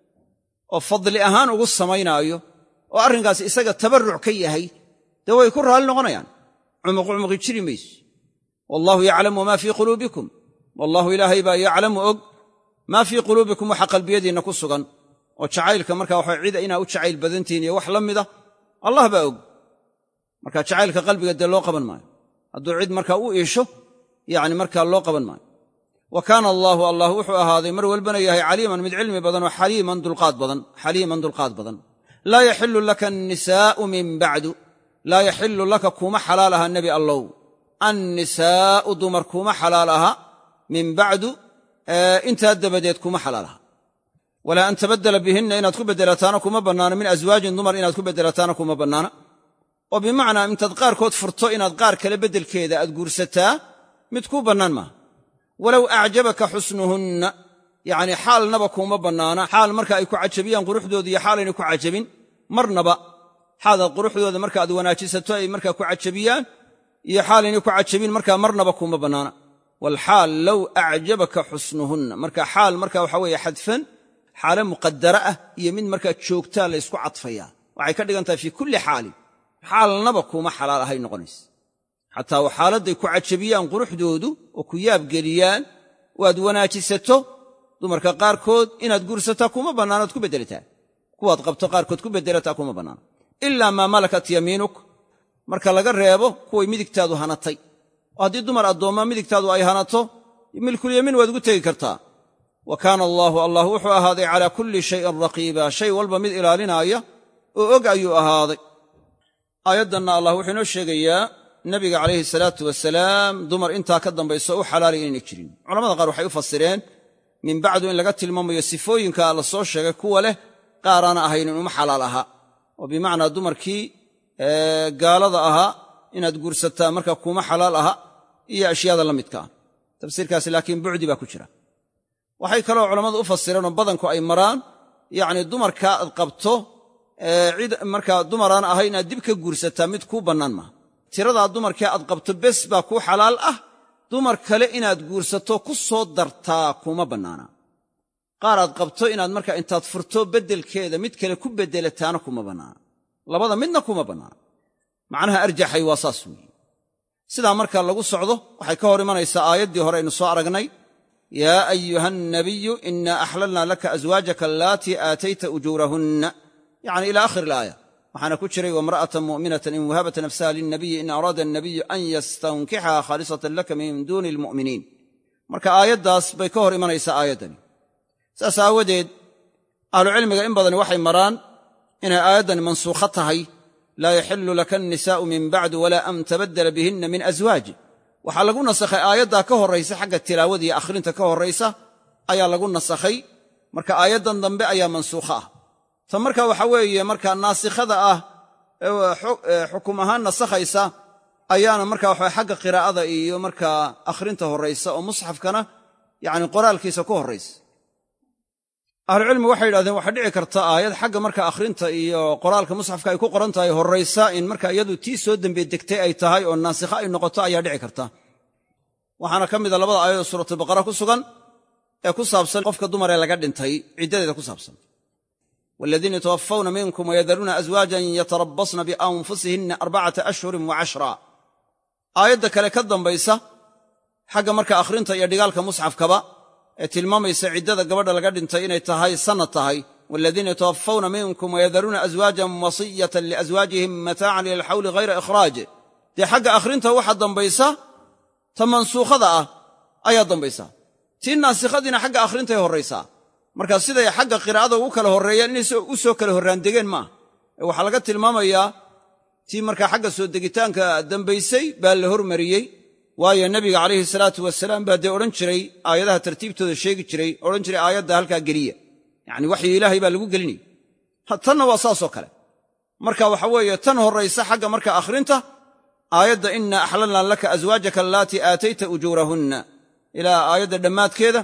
oo fadli ahaan ugu samaynaayo oo arrinkaas isaga tabarruc ka yahay dee way ku raalli noqonayaan cumuqcumuqi jiri mayso wallaahu yaclamu maa fii quluubikum wallaahu ilaahay baa yaclamu og maa fii quluubikum waxa qalbiyadiinna ku sugan oo jacaylka markaa waxa cida inaa u jacayl badantihiin iyo wax la mida allah baa og markaa jacaylka qalbiga dee loo qaban maayo hadduu cid markaa u iisho yacni markaa loo qaban maayo wa kaana allaahu allah wuxuu ahaaday mar walbana yahay caliiman mid cilmi badan oo xaliiman dulqaad badan xaliiman dulqaad badan laa yaxillu laka annisaa'u min bacdu laa yaxillu laka kuuma xalaal aha nebi allow annisaa'u dumar kuuma xalaal aha min bacdu intaa dabadeed kuuma xalaal aha walaa an tabaddala bihinna inaad ku beddelataana kuma bannaana min aswaajin dumar inaad ku beddelataana kuma bannaana oo bimacnaa intaad qaarkood furto inaad qaar kale beddelkeeda aad guursataa mid kuu bannaan maaha walow acjabaka xusnuhunna yacnii xaalnaba kuuma bannaana xaal marka ay ku cajabiyaan quruxdooda iyo xaalayna ku cajabin marnaba xaadaad quruxdooda marka aad wanaajisato ay markaa ku cajabiyaan iyo xaalayna ku cajabin markaa marnaba kuuma bannaana waalxaal low acjabaka xusnuhunna marka xaal marka waxa weeye xadfan xaale muqadara ah iyo mid markaa joogtaa la ysku cadfayaa waxay ka dhigan tahay fii kulli xaalin xaalnaba kuuma xalaal ahay noqonaysa xataa xaaladday ku cajabiyaan quruxdoodu oo ku yaabgeliyaan oo aad wanaajisato dumarka qaarkood inaad guursataa kuma bannaanaad ku beddelataa kuwaad qabto qaarkood ku beddelataa kuma bannaana ilaa maa malakat yamiinuk marka laga reebo kuway midigtaadu hanatay oo haddii dumar addoommaa midigtaadu ay hanato milkulyamiin waad ugu tegi kartaa wa kaana allaahu allah wuxuu ahaaday calaa kulli shayin raqiiba shay walba mid ilaalinaaya oo og ayuu ahaaday aayaddanna allah wuxuu inoo sheegayaa nebiga calayhi salaatu wasalaam dumar intaa ka dambayso u xalaali inaynay jirin culamada qaar waxay u fasireen min bacdu in laga tilmaamayo sifooyinka la soo sheegay kuwa leh qaaraana ahaynin uma xalaal aha oo bimacnaa dumarkii gaalada ahaa inaad guursataa marka kuma xalaal aha iyo ashyaada la midka ah tafsiirkaasi laakiin bucdi baa ku jira waxay kaloo culammadu u fasireen oo badanku ay maraan yacnii dumarka aad qabto cid markaa dumaraan ahay inaad dib ka guursataa mid kuu bannaan maaha tiradaa dumarkii aad qabto bes baa kuu xalaal ah dumar kale inaad guursato ku soo dartaa kuma bannaana qaar aad qabto inaad markaa intaad furto beddelkeeda mid kale ku beddelataana kuma bannaana labada midna kuma bannaana macnaha arjaxay waa saas weeye sidaa markaa lagu socdo waxay ka hor imanaysaa aayaddii hore aynu soo aragnay yaa ayuha annabiyu inaa axlalnaa laka aswaajaka allaatii aatayta ujuurahunna yacni ila aakhir ilaaya waxaana ku jiray wamra'atan mu'minatan in wahabat nafsaha lilnabiyi in araada annabiyu an yastankixaha khaalisatan laka min duuni almu'miniin marka aayaddaas bay ka hor imanaysaa aayaddani saas aawadeed ahlucilmiga in badani waxay maraan inay aayaddani mansuukho tahay laa yaxillu laka annisaa'u min bacdu walaa an tabaddala bihinna min aswaaji waxaa lagu nasakhay aayaddaa ka horraysa xagga tilaawada iyo akhrinta ka horraysa ayaa lagu nasakhay marka aayaddan dambe ayaa mansuukho ah tan marka waxa weeye markaa naasikhada ah ee xukum ahaan nasakhaysa ayaana marka waxa xagga qiraa'ada iyo markaa akhrinta horraysa oo musxafkana yacni qoraalkiisa ku horraysa ahlucilmigu waxay yidhahdeen waxaa dhici karta aayad xagga marka akhrinta iyo qoraalka musxafka ay ku qoran tahay horraysa in marka iyadu tii soo dembe degtay ay tahay oo naasikha ay noqoto ayaa dhici karta waxaana ka mida labada aayadoo suuratulbaqara ku sugan ee ku saabsan qofka dumaree laga dhintay ciddadeeda ku saabsan waaladiina yatawaffawna minkum wayadaruuna aswaajan yatarabbasna bianfusihinna arbacata ashhurin wa cashra aayadda kale ka dambaysa xagga marka akhrinta iyo dhigaalka musxafkaba ee tilmaamaysa ciddada gabadha laga dhintay inay tahay sanad tahay waaladiina yatawaffawna minkum wayadaruuna aswaajan wasiyatan liaswaajihim mataacan ila alxawli ghayra ikhraaj dee xagga akhrinta waxa dambaysa ta mansuukhada ah ayaa dambaysa tii naasikhadiina xagga akhrintay horraysaa markaa siday xagga qiraa'ada ugu kala horreeyaan inay u soo kala horraandegeen maaha ee waxaa laga tilmaamayaa tii markaa xagga soo degitaanka dambaysay baa la hormariyey waayo nebiga calayhi salaatu wasalaam baa dee odhan jiray aayadaha tartiibtooda sheegi jiray odhan jiray aayadda halkaa geliya yacni waxyi ilaahay baa lagu gelinayay tanna waa saasoo kale marka waxa weeye tan horraysa xagga marka akhrinta aayadda inaa axlalnaa laka aswaajaka allaatii aatayta ujuurahunna ilaa aayadda dhammaadkeeda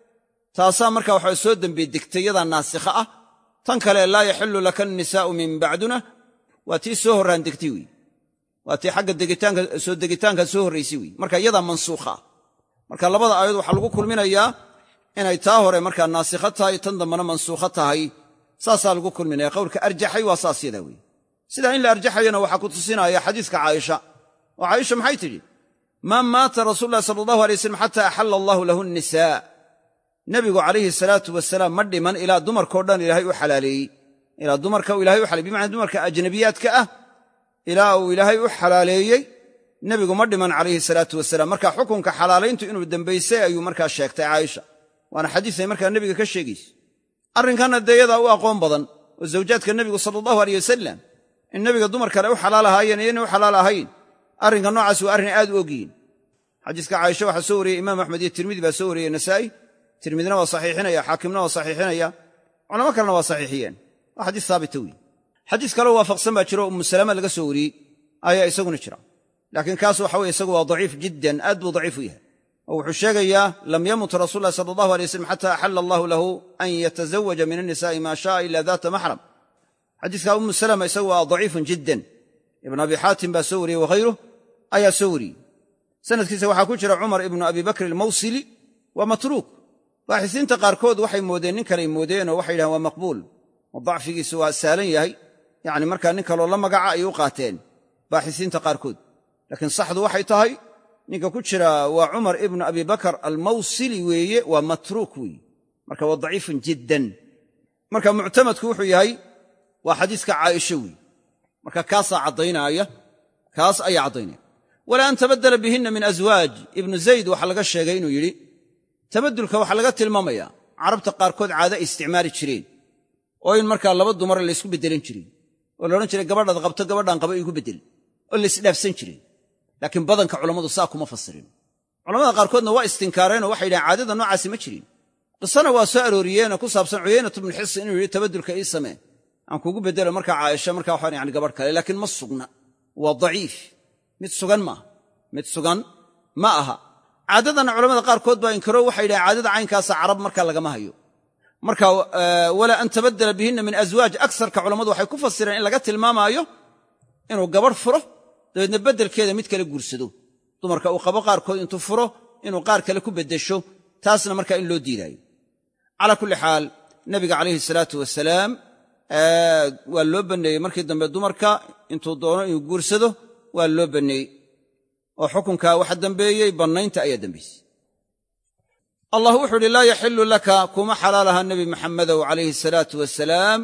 taasaa marka waxaa soo dembe degtay yadaa naasikha ah tan kale laa yaxillu laka annisaa'u min bacduna waa tii soo horraan degtay wey waa tii xagga degitaanka soo degitaanka soo horraysay wey marka iyadaa mansuukha ah marka labada aayad waxaa lagu kulminayaa inay taa hore markaa naasikho tahay tan dambana mansuukho tahay saasaa lagu kulminaya qowlka arjaxay waa saas yadaa wey sidaa in la arjaxayana waxaa ku tusinaya xadiiska caaisha oo caaisha maxay tidhi maa maata rasuulu llahi sala allahu alay wasalam xataa axalla allahu lahu nnisaa nebigu calayhi salaatu wasalaam ma dhiman ilaa dumarkao dhan ilaahay u xalaaleeyey ilaa dumarka uu ilahay u xalay bimacnaa dumarka ajnabiyaadka ah ilaa uu ilaahay u xalaaleeyey nebigu ma dhiman calayhi salaatu wasalaam marka xukunka xalaalayntu inuu dembaysay ayuu markaa sheegtay caaisha waana xadiisay markaa nebiga ka sheegaysa arrinkanna dee yadaa u aqoon badan oo zawjaadka nebigu sala allahu aleyh wasalam in nebiga dumar kale u xalaal ahaayeen iyo inay u xalaal ahayn arrinka noocaas waa arrin aad u ogyihiin xadiiska caaisha waxaa soo wariyey imaam axmed iyo tirmidi baa soo wariyey nasaa'i tirmidina waa saxiixinaya xaakimna waa saxiixinaya culamo kalena waa saxiixiyeen waa xadiis haabita weyi xadiis kaleo waafaqsan baa jiro ummu salama laga soo wariyey ayaa isaguna jira laakiin kaas waxa weye isagu waa daciif jiddan aad buu daciif u yahay oo wuxuu sheegayaa lam yamut rasuul ulahi sala allahu alay wasalam xata axalla allahu lahu an yatazawaja min annisaa'i maa sha'a ila daata maxram xadiiska ummu salama isagu waa daciifun jiddan ibn abi xaatim baa soo wariyey waghayruh ayaa soo wariyey sanadkiisa waxaa ku jira cumar ibnu abi bakr almawsili waa matruuk baaxisiinta qaarkood waxay moodeen nin kaley moodeenoo waxay yidhahen waa maqbuul oo dacfigiisu waa saalan yahay yacni markaa nin kaloo la magaca ayay u qaateen baaxisiinta qaarkood laakiin saxdu waxay tahay ninka ku jira waa cumar ibnu abi bakr almawsili weeye waa matruuk weeye marka waa daciifun jiddan marka muctamadku wuxuu yahay waa xadiiska caaisha weeye marka kaasaa caddaynaya kaas ayaa caddaynaya walaa an tabaddala bihinna min aswaaj ibnu zayd waxaa laga sheegay inuu yidhi tabaddulka waxaa laga tilmaamayaa carabta qaarkood caado ay isticmaali jireen oo in markaa laba dumar laysku beddelan jiray oo laodhan jiray gabadhaad qabto gabadhaan qaba igu beddel oo laysdhaafsan jiray laakiin badanka culammadu saa kuma fasirin culamada qaarkoodna waa istinkaareenoo waxay yidhahen caadada noocaasi ma jirin qisana waa soo arooriyeenoo ku saabsan cuyaynat bnu xisi inuu yidhi tabaddulka ii samee aan kugu beddelo markaa caaisha markaa waxaan yani gabadh kale laakiin ma sugna waa daciif mid sugan maaha mid sugan ma aha caadadana culamada qaarkood baa inkaro waxay yidhahen caadada caynkaasa carab markaa lagama hayo marka walaa an tabaddala bihinna min aswaaj agsarka culammadu waxay ku fasireen in laga tilmaamaayo inuu gabadh furo dabeedna beddelkeeda mid kale guursado dumarka uu qabo qaarkood intuu furo inuu qaar kale ku beddesho taasna markaa in loo diidaayo calaa kulli xaal nebiga calayhi salaatu wasalaam waa loo banneeyey markii dambe dumarka intuu doono inuu guursado waa loo banneeyey oo xukunkaa waxa dambeeyey bannaynta ayaa dambaysay allah wuxuu uhi laa yaxillu laka kuma xalaalaha nebi maxamedow calayhi salaatu wasalaam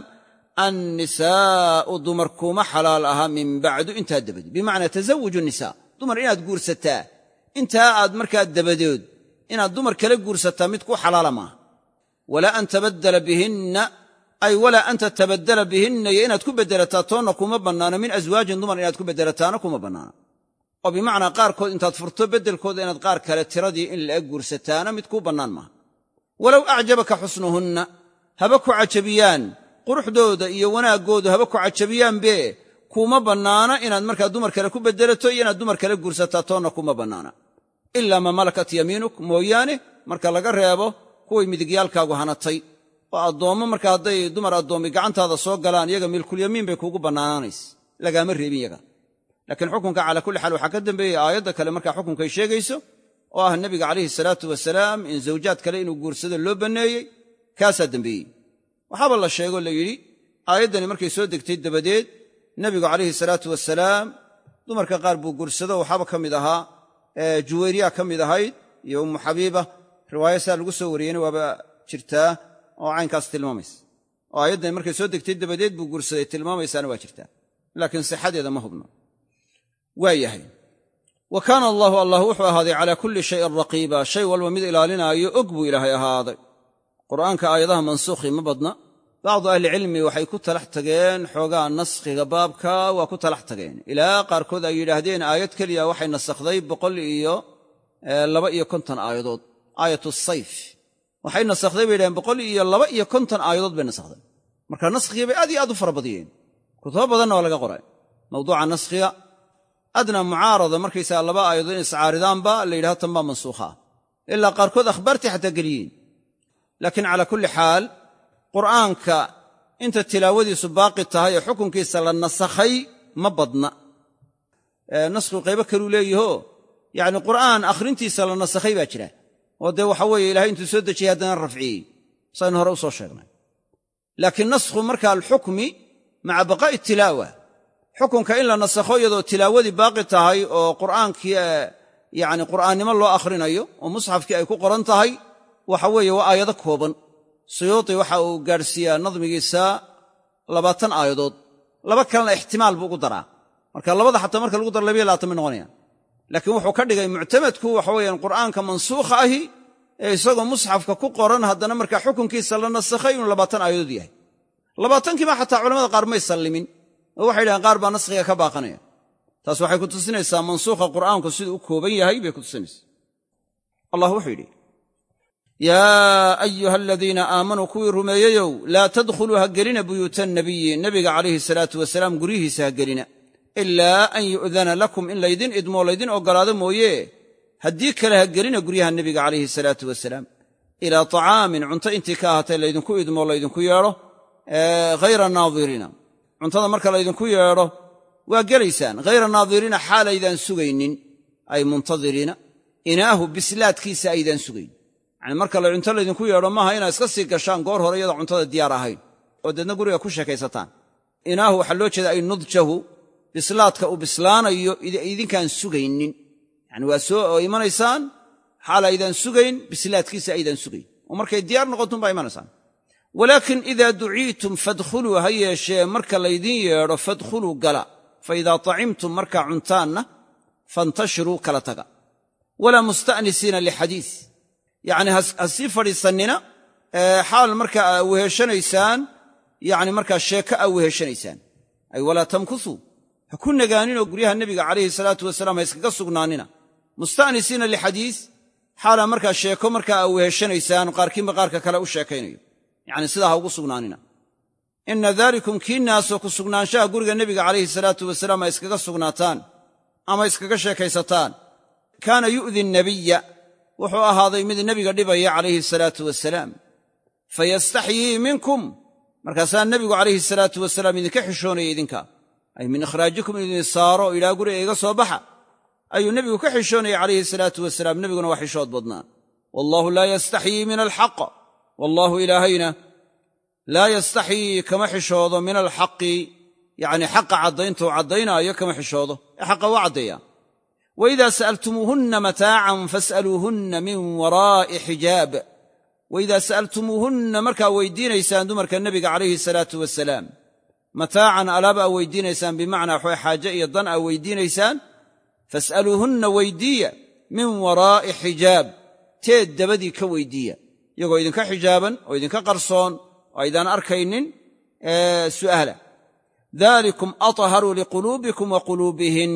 annisaa'u dumar kuma xalaal aha min bacdu intaa dabadeed bimacnaa tasawuju nisaa dumar inaad guursataa intaa aad markaa dabadeed inaad dumar kala guursataa mid ku xalaala maaha walaa an tabaddala bihinna ay walaa an tatabaddala bihinna iyo inaad ku beddelataa toonna kuma bannaano min aswaajin dumar inaad ku beddelataana kuma bannaano oo bimacnaa qaarkood intaad furto beddelkooda inaad qaar kale tiradii in laga guursataana mid kuu bannaan maaha walow acjabaka xusnuhunna haba ku cajabiyaan quruxdooda iyo wanaaggoodu haba ku cajabiyaanbe kuma bannaana inaad markaa dumar kale ku beddelato iyo inaad dumar kale guursataa toonna kuma bannaana ilaa ma malakat yamiinuk mooyaane marka laga reebo kuway midigyaalkaagu hanatay oo addoommo marka hadday dumar addoommi gacantaada soo galaan iyaga milkulyamiin bay kuugu bannaanaanaysa lagaama reebin yaga laakiin xukunka calaa kulli xaal waxaa ka dambeeyey aayadda kale markaa xukunkay sheegayso oo ah nebiga calayhi salaatu wasalaam in zawjaad kale inuu guursado loo banneeyey kaasaa dembeeyey waxaaba la sheegoo la yidhi aayaddani markay soo degtay dabadeed nebigu calayhi salaatu wasalaam dumarka qaar buu guursado waxaaba ka mid ahaa juwayriya ka mid ahayd iyo ummu xabiiba riwaaya saa lagu soo wariyeyna waaba jirtaa oo caynkaas tilmaamaysa oo aayaddani markay soo degtay dabadeed buu guursaday tilmaamaysaana waa jirtaa laakiin sixadeeda ma hubno waa yahay wa kaana allaahu allah wuxuu ahaaday calaa kulli shayin raqiiba shay walba mid ilaalinaayo og buu ilaahay ahaaday qur'aanka aayadaha mansuukhii ma badna bacdu ahlicilmi waxay ku talax tageen xoogaa naskhiga baabka waa ku talax tageen ilaa qaarkood ay yidhaahdeen aayad keliya waxay nasakhday boqol iyo laba iyo konton aayadood aayatu sayf waxay nasakhday bay yidhahdeen boqol iyo laba iyo konton aayadood bay nasakhday marka naskhiga bay aad iyo aad u fara badiyeen kutubo badanna waa laga qoray mawduuca naskhiga adna mucaarada markaysaga laba aayadood in iscaaridaanba la yidhahdo tan baa mansuukha ilaa qaarkood akhbaartii xataa geliyiin laakiin calaa kulli xaal qur'aanka inta tilaawadiisu baaqi tahay ee xukunkiisa la nasakhay ma badna naskhigu qaybo kaluu leeyahoo yacni qur'aan akhrintiisa la nasakhay baa jira oo dee waxa weeye ilahay intuu soo dejiyey haddana rafciyey saynu hore u soo sheegnay laakiin naskhu marka alxukmi maca baqaa'i tilaawa xukunka in la nasakho iyadoo tilaawadii baaqi tahay oo qur'aankii yacni qur'aannimo loo akhrinayo oo musxafkii ay ku qoran tahay waxa weeye waa aayado kooban suyuuti waxa uu gaadhsiiyaa nadmigiisa labaatan aayadood laba kalena ixtimaal buu ugu daraa marka labada xataa marka lagu daro labiyo labaatan bay noqonayaan laakiin wuxuu ka dhigay muctamadku waxa weeyaan qur'aanka mansuukha ahi ee isagoo musxafka ku qoran haddana markaa xukunkiisa la nasakhay inuu labaatan aayadood yahay labaatankiiba xataa culamada qaar may sallimin oo waxay yidhahaan qaar baa naskhiga ka baaqanaya taas waxay ku tusinaysaa mansuukha qur'aanku siduu u kooban yahay bay ku tusinaysaa allah wuxuu yidhi yaa ayuha aladiina aamanuu kuwii rumeeyeyow laa tadkhuluu ha gelina buyuuta nabiyi nebiga calayhi salaatu wasalaam guryihiisa ha gelina ilaa an yu'dana lakum in laydin idmoo laydin oggolaado mooye haddii kale ha gelina guryaha nebiga calayhi salaatu wasalaam ilaa طacaamin cunto intii ka ahaatay laydinku idmoo laydinku yeedho hayra naadiriina cuntada marka laydinku yeedho waa gelaysaan hayra naadiriina xaalaydaan sugaynin ay muntadiriina inaahu bislaadkiisa aydaan sugayn yacni marka la cunto laydinku yeedho maaha inaad iska sii gashaan goor hore iyadoo cuntada diyaar ahayn oo deedna guriga ku sheekaysataan inaahu waxaa loo jeeda ay nudjahu bislaadka uu bislaanayo idinkaan sugaynin yacni waa soo oo imanaysaan xaal aydaan sugayn bislaadkiisa aydaan sugayn oo markay diyaar noqotuun baa imanaysaan walaakin idaa duciitum fadkhuluu ha yeeshee marka laydin yeedho fadkhuluu gala fa idaa tacimtum markaa cuntaanna fantashiruu kala taga walaa musta'nisiina lixadiis yacni ha sii fadhiisannina xaal markaa aa weheshanaysaan yacni markaa sheeko aa weheshanaysaan ay walaa tamkusuu ha ku nagaaninoo guryaha nebiga calayhi salaatu wasalaam ha iskaga sugnaanina musta'nisiina lixadiis xaalaa markaa sheeko markaa aa weheshanaysaan qaarkiinba qaarka kale u sheekaynayo yacni sidaa ha ugu sugnaanina inna daalikum kiinnaasoo ku sugnaanshaha guriga nebiga calayhi salaatu wasalaam ha iskaga sugnaataan ama iskaga sheekaysataan kaana yu'di nabiya wuxuu ahaaday mid nebiga dhibaya calayhi salaatu wasalaam fayastaxyii minkum markaasaa nebigu calayhi salaatu wasalaam idinka xishoonaya idinka ay min ikhraajikum in idin saaro ilaa guriga iga soo baxa ayuu nebigu ka xishoonayay calayhi salaatu wasalaam, nebiguna waa xishood badnaa. wallaahu laa yastaxyii min alxaq, wallaahu ilaahayna laa yastaxyii kama xishoodo min alxaqi, yacni xaqa caddayntuu caddaynaayo kama xishoodo, ee xaqa waa caddeeyaa. waidaa sa'altumuuhunna mataacan fas'aluuhunna min waraa'i xijaab. waidaa sa'altumuuhunna markaa weydiinaysaan dumarka nebiga calayhi salaatu wasalaam, mataacan alaab aa weydiinaysaan, bimacnaa waxway xaaje iyo dan aa weydiinaysaan, fas'aluuhunna weydiiya min waraa'i xijaab, teed dabadii ka weydiiya, iyagoo idinka xijaaban oo idinka qarsoon oo aydaan arkaynin su'aala. daalikum atharu liquluubikum wa quluubihin.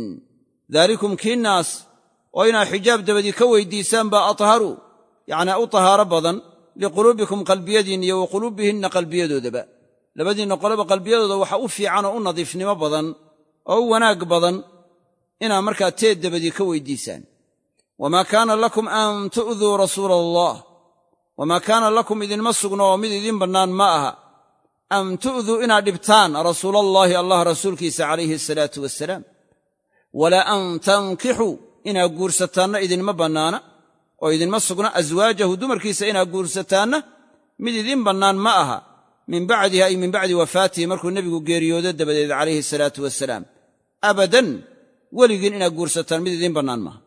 daalikum kiinnaas oo inaa xijaab dabadii ka weydiisaan baa atharu, yacnaa u tahaaro badan, liquluubikum qalbiyadiinna iyo wa quluubihinna qalbiyadoodaba. labadiinna qoloba qalbiyadooda waxa u fiican oo u nadiifnimo badan oo u wanaag badan inaa markaa teed dabadii ka weydiisaan. wamaa kaana lakum an tu'duu rasuula allah, wamaa kaana lakum idinma sugno oo mid idin bannaan ma aha, an tu'duu inaad dhibtaan rasuulallaahi allah rasuulkiisa calayhi asalaatu wassalaam, walaa an tankixuu inaad guursataanna idinma bannaana oo idinma sugna, aswaajahu dumarkiisa inaad guursataanna mid idin bannaan ma aha, min bacdihi ay min bacdi wafaatihi, markuu nebigu geeriyoodo dabadeed calayhi asalaatu wasalaam, abadan weligiin inaad guursataan mid idin bannaan maaha,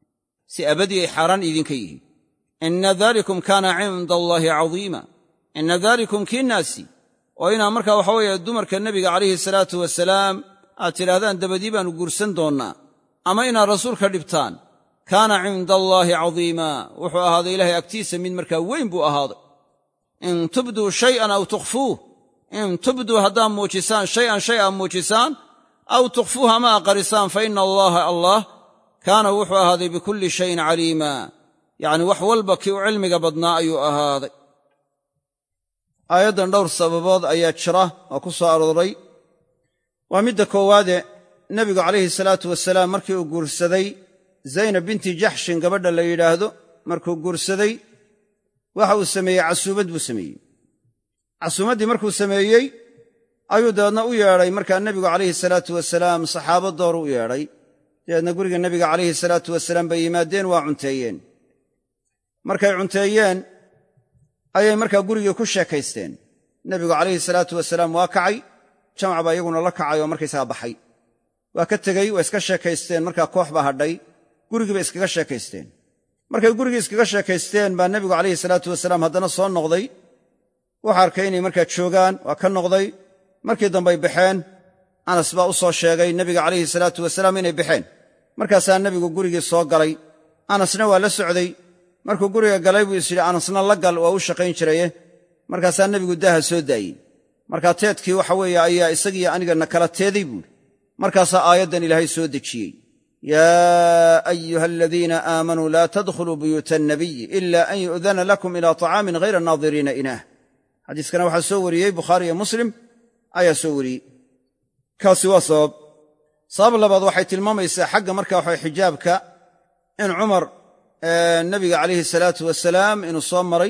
si abadii ay xaaraan idinka yihiin. inna daalikum kaana cinda allaahi cadiima. inna daalikum kiinnaasi oo inaa markaa waxa weeye dumarka nebiga calayhi salaatu wasalaam aad tidhaahdaan dabadii baannu guursan doonnaa, ama inaad rasuulka dhibtaan, kaana cinda allaahi cadiima, wuxuu ahaaday ilaahay agtiisa mid markaa weyn buu ahaaday. in tubduu shay'an aw tukhfuuh, in tubduu haddaad muujisaan shay-an shay aad muujisaan, aw tukhfuuh ama aqarisaan, fa ina allaaha allah kaana wuxuu ahaaday bikulli shayin caliima, yacni wax walba kii u cilmiga badnaa ayuu ahaaday. aayaddan dhowr sababood ayaa jira oo ku soo arooray. waa midda koowaade, nebigu calayhi salaatu wasalaam markii uu guursaday zaynab binti jaxshin gabadha la yidhaahdo, markuu guursaday waxa uu sameeyey casuumad buu sameeyey. casuumaddii markuu sameeyey ayuu dabeedna u yeedhay markaa nebigu calayhi salaatu wasalaam saxaabo dooru u yeedhay. dabeedna guriga nebiga calayhi salaatu wasalaam bay yimaadeen, waa cunteeyeen. markay cunteeyeen ayay markaa gurigii ku sheekaysteen. nebigu calayhi salaatu wasalaam waa kacay, jamac baa iyaguna la kacay oo markaysaga baxay. waa ka tegey, waa iska sheekaysteen, markaa koox baa hadhay, gurigii bay iskaga sheekaysteen. markay gurigii iskaga sheekaysteen baa nebigu calayhi salaatu wasalaam haddana soo noqday. wuxuu arkay inay markaa joogaan, waa ka noqday. markii dambay baxeen. anas baa u soo sheegay nebiga calayhi salaatu wasalaam inay baxeen. markaasaa nebigu gurigii soo galay. anasna waa la socday. markuu guriga galay buu is yidhi anasna la gal, waa u shaqayn jiraye. markaasaa nebigu daaha soo daayey. markaa teedkii waxa weeye ayaa isagiiyo anigana kala teeday buuhi. markaasaa aayaddan ilaahay soo dejiyey, yaa ayuha aladiina aamanuu laa tadkhuluu buyuuta annabiyi ila an yu'dana lakum ilaa طacaamin hayra naadiriina inaah. xadiiskana waxaa soo wariyey bukhaari iyo muslim ayaa soo wariyey. kaasi waa sabab. sabab labaad waxay tilmaamaysaa xagga markaa waxa xijaabka in cumar nebiga calayhi salaatu wasalaam inuu soo maray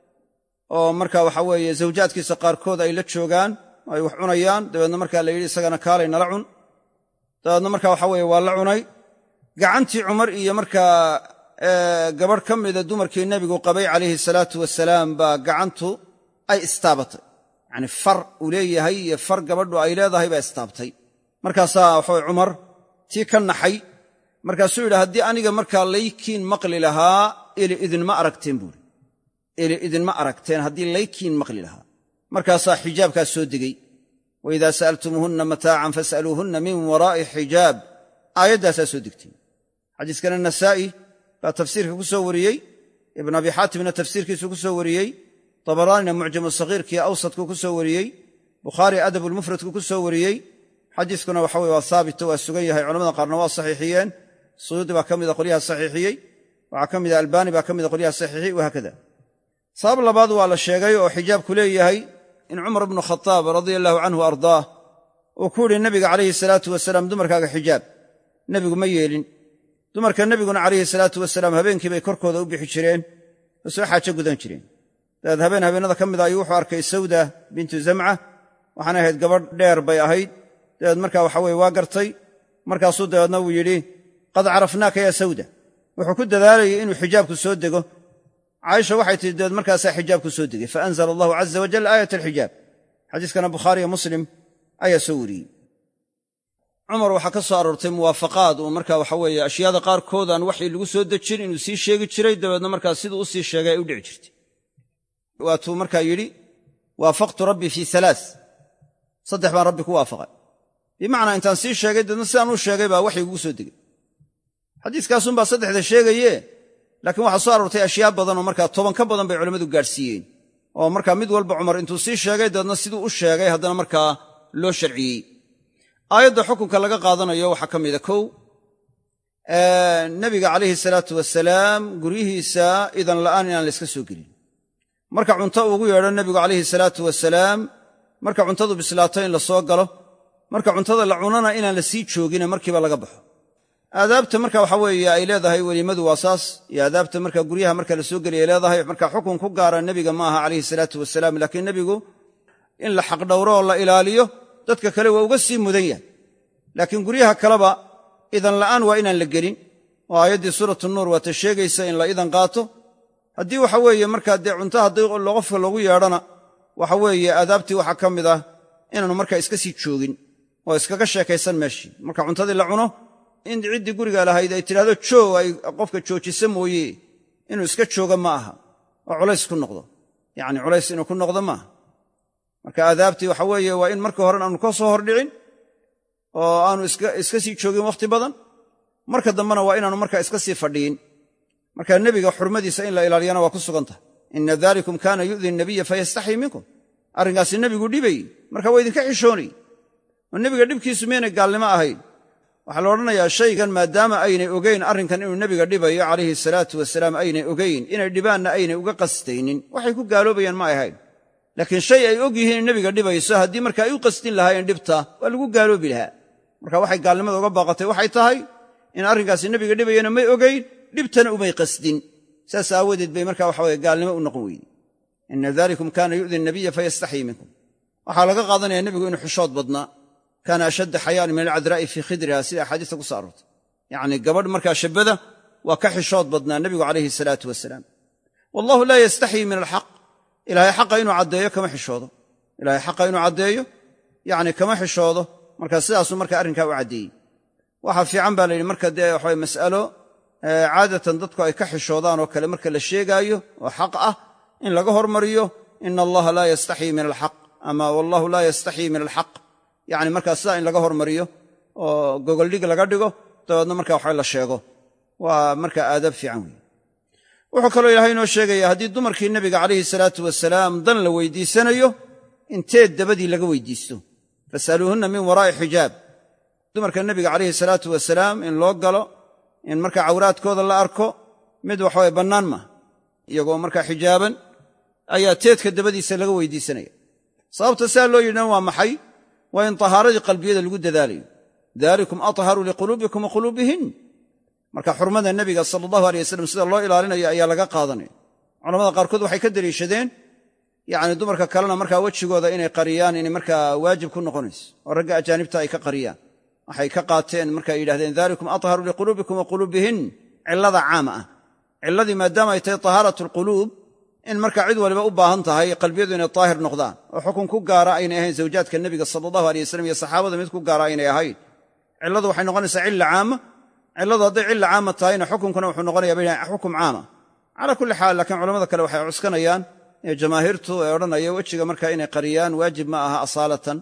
oo markaa waxa weeye zawjaadkiisa qaarkood ay la joogaan oo ay wax cunayaan. dabeedna markaa la yidhi isagana kaalay nala cun. dabeedna markaa waxa weeye waa la cunay. gacantii cumar iyo markaa gabadh ka mida dumarkii nebigu qabay calayhi salaatu wasalaam baa gacantu ay istaabatay. yacni far uu leeyahay iyo far gabadhu ay leedahay baa istaabtay. markaasaa waxaway cumar tii ka naxay. markaasuu yidhi haddii aniga markaa laykiin maqli lahaa ili idinma aragteen buuri. ili idinma aragteen haddii laykiin maqli lahaa. markaasaa xijaabkaas soo degey, waidaa sa'altumuuhunna mataacan fas'aluuhunna min waraa'i xijaab. aayaddaasaa soo degtay. xadiiskana nasaa'i baa tafsiirka ku soo wariyey, ibn abi xaatimna tafsiirkiisu ku soo wariyey, tabaraanina mucjamu sagiirkiiyo awsadku ku soo wariyey, bukhaari adabulmufradku ku soo wariyey. xadiiskuna waxa weye waa haabito, waa sugan yahay. culamada qaarna waa saxiixiyeen. suyuudi baa ka mida qolyaha saxiixiyey, waxaa ka mida albaani baa ka mida qolyaha saxiixiyey, wahaakada. sabab labaad waa la sheegay oo xijaabku leeyahay in cumar ibnu khataab radia allahu canhu ardaah uu ku yidhi nebiga calayhi salaatu wasalaam dumarkaaga xijaab. nebigu ma yeelin. dumarka nebiguna calayhi salaatu wasalaam habeenkii bay korkooda u bixi jireen oo soo xaajo gudan jireen. dabeed habeen habeenada ka mida ayuu wuxuu arkay sawda bintu zamca, waxaana ahayd gabadh dheer bay ahayd. dabeed markaa waxa weye waa gartay. markaasuu dabeedna uu yidhi qad carafnaaka yaa sawda wuxuu ku dadaalayay inuu xijaabku soo dego caaisha waxay tihi dabeed markaasaa xijaabku soo degay faanzala allahu caza wajal aayat alxijaab xadiiskana bukhaariyo muslim ayaa soo wariyey cumar waxaa ka soo aroortay muwaafaqaad uu markaa waxa weeye ashyaada qaarkood aan waxii lagu soo dejin inuu sii sheegi jiray dabeedna markaa siduu u sii sheegay ay u dhici jirtay waatuu markaa yidhi waafaqtu rabbii fii alaa saddex baan rabbi ku waafaqay bimacnaa intaan sii sheegay dabeedna sidaan u sheegay baa waxii ugu soo degay xadiiskaasunbaa saddexda sheegaye laakiin waxaa soo aroortay ashyaa badan oo markaa toban ka badan bay culammadu gaadhsiiyeen oo markaa mid walba cumar intuu sii sheegay dabeedna siduu u sheegay haddana markaa loo sharciyey aayadda xukunka laga qaadanayo waxaa ka mida kow nebiga calayhi salaatu wasalaam guryihiisa idan la'aan inaan la iska soo gelin marka cunto ugu yeedho nebigu calayhi salaatu wasalaam marka cuntadu bislaato in la soo galo marka cuntada la cunana inaan la sii joogine markiiba laga baxo aadaabta marka waxa weeye ay leedahay weliimadu waa saas iyo aadaabta marka guryaha marka la soo geliya leedahay marka xukun ku gaara nebiga maaha calayhi salaatu wasalaam laakiin nebigu in la xaqdhowro oo la ilaaliyo dadka kale waa uga sii mudan yahay laakiin guryaha kaleba idan la'aan waa inaan la gelin oo aayaddii suuratu nuur waa ta sheegaysa in la idan qaato haddii waxa weeye markaa dee cunto haddii qofka loogu yeedhana waxa weeye aadaabtii waxaa ka mid ah inaanu markaa iska sii joogin oo iskaga sheekaysan meeshii marka cuntadii la cuno in ciddii guriga lahayd ay tidhahdo joog ay qofka joojisa mooye inuu iska jooga ma aha oo culays ku noqdo yacni culays inuu ku noqdo maaha marka aadaabtii waxa weeye waa in marka horen aanu ka soo hordhicin oo aanu iska sii joogin wakhti badan marka dambena waa inaanu markaa iska sii fadhiyin marka nebiga xurmadiisa in la ilaaliyana waa ku sugan tahay inna dalikum kaana yu'di nabiya fayastaxyi minkum arrinkaasi nebigu dhibay marka waa idinka xishoonay oo nebiga dhibkiisu maynay gaalnimo ahayn waxaa la odhanayaa shaygan maadaama aynay ogayn arrinkan inuu nebiga dhibayo calayhi salaatu wasalaam aynay ogayn inay dhibaanna aynay uga qastaynin waxay ku gaaloobayaan ma ay ahayn laakiin shay ay og yihiin in nebiga dhibayso haddii marka ay u qastin lahaayeen dhibta waa lagu gaaloobi lahaa marka waxay gaalnimada uga baaqatay waxay tahay in arrinkaasi nebiga dhibayana may ogayn dhibtana umay qasdin saas aawadeed bay marka waxa weye gaalnimo u noqon weyde inna dalikum kaana yu'di nabiya fayastaxyi minkum waxaa laga qaadanaya nebigu inuu xishood badnaa kaana ashadda xayaan min alcadraa'i fii khidriha sida axaadiista ku soo aroortay yacnii gabadh markaa shabbada waa ka xishood badnaa nebigu calayhi salaatu wasalaam wallahu laa yastaxyi min alxaq ilaahay xaqa inuu caddeeyo kama xishoodo ilaahay xaqa inuu caddeeyo yacni kama xishoodo marka sidaasuu marka arrinkaa u caddeeyey waxaa fiican baa la yidhi marka dee waxaway mas'alo caadatan dadku ay ka xishoodaan oo kale marka la sheegaayo oo xaq ah in laga hormariyo ina allaha laa yastaxyi min alxaq ama wallahu laa yastaxyi min alxaq yacni markaa sidaa in laga hormariyo oo gogoldhig laga dhigo dabeedna marka waxa la sheego waa marka aadaab fiican weeye wuxuu kaloo ilaahay inoo sheegaya haddii dumarkii nebiga calayhi salaatu wasalaam dan la weydiisanayo inteed dabadii laga weydiisto fasaluuhunna min waraa'i xijaab dumarka nebiga calayhi salaatu wasalaam in loo galo in markaa cawraadkooda la arko mid waxaway bannaan maaha iyagoo markaa xijaaban ayaa teedka dabadiisa laga weydiisanaya sababta sidaa loo yidhina waa maxay waa in tahaaradii qalbiyada lagu dadaalayo dalikum atharu liquluubikum wa quluubihin marka xurmada nebiga sala allahu alay wasalam sida loo ilaalinayo ayaa laga qaadanaya culamada qaarkood waxay ka deliishadeen yacni dumarka kalena markaa wejigooda inay qariyaan inay markaa waajib ku noqonayso oo ragga ajaanibta ay ka qariyaan waxay ka qaateen markay yidhahdeen dalikum atharu liquluubikum wa quluubihin cillada caama ah cilladii maadaama ay tahay tahaaratu alquluub in markaa cid waliba u baahan tahay qalbiyadu inay daahir noqdaan oo xukun ku gaara aynay ahayn zawjaadka nebiga sala allahu alay wasalam iyo saxaabada mid ku gaara aynay ahayn cilladu waxay noqonaysaa cilla caama cilladu hadday cilla caama tahayna xukunkuna wuxuu noqonayaa xukum caama calaa kulli xaal laakiin culamada kale waxay cuskanayaan ee jamaahiirtu ee odhanaya wejiga markaa inay qariyaan waajib ma aha asaalatan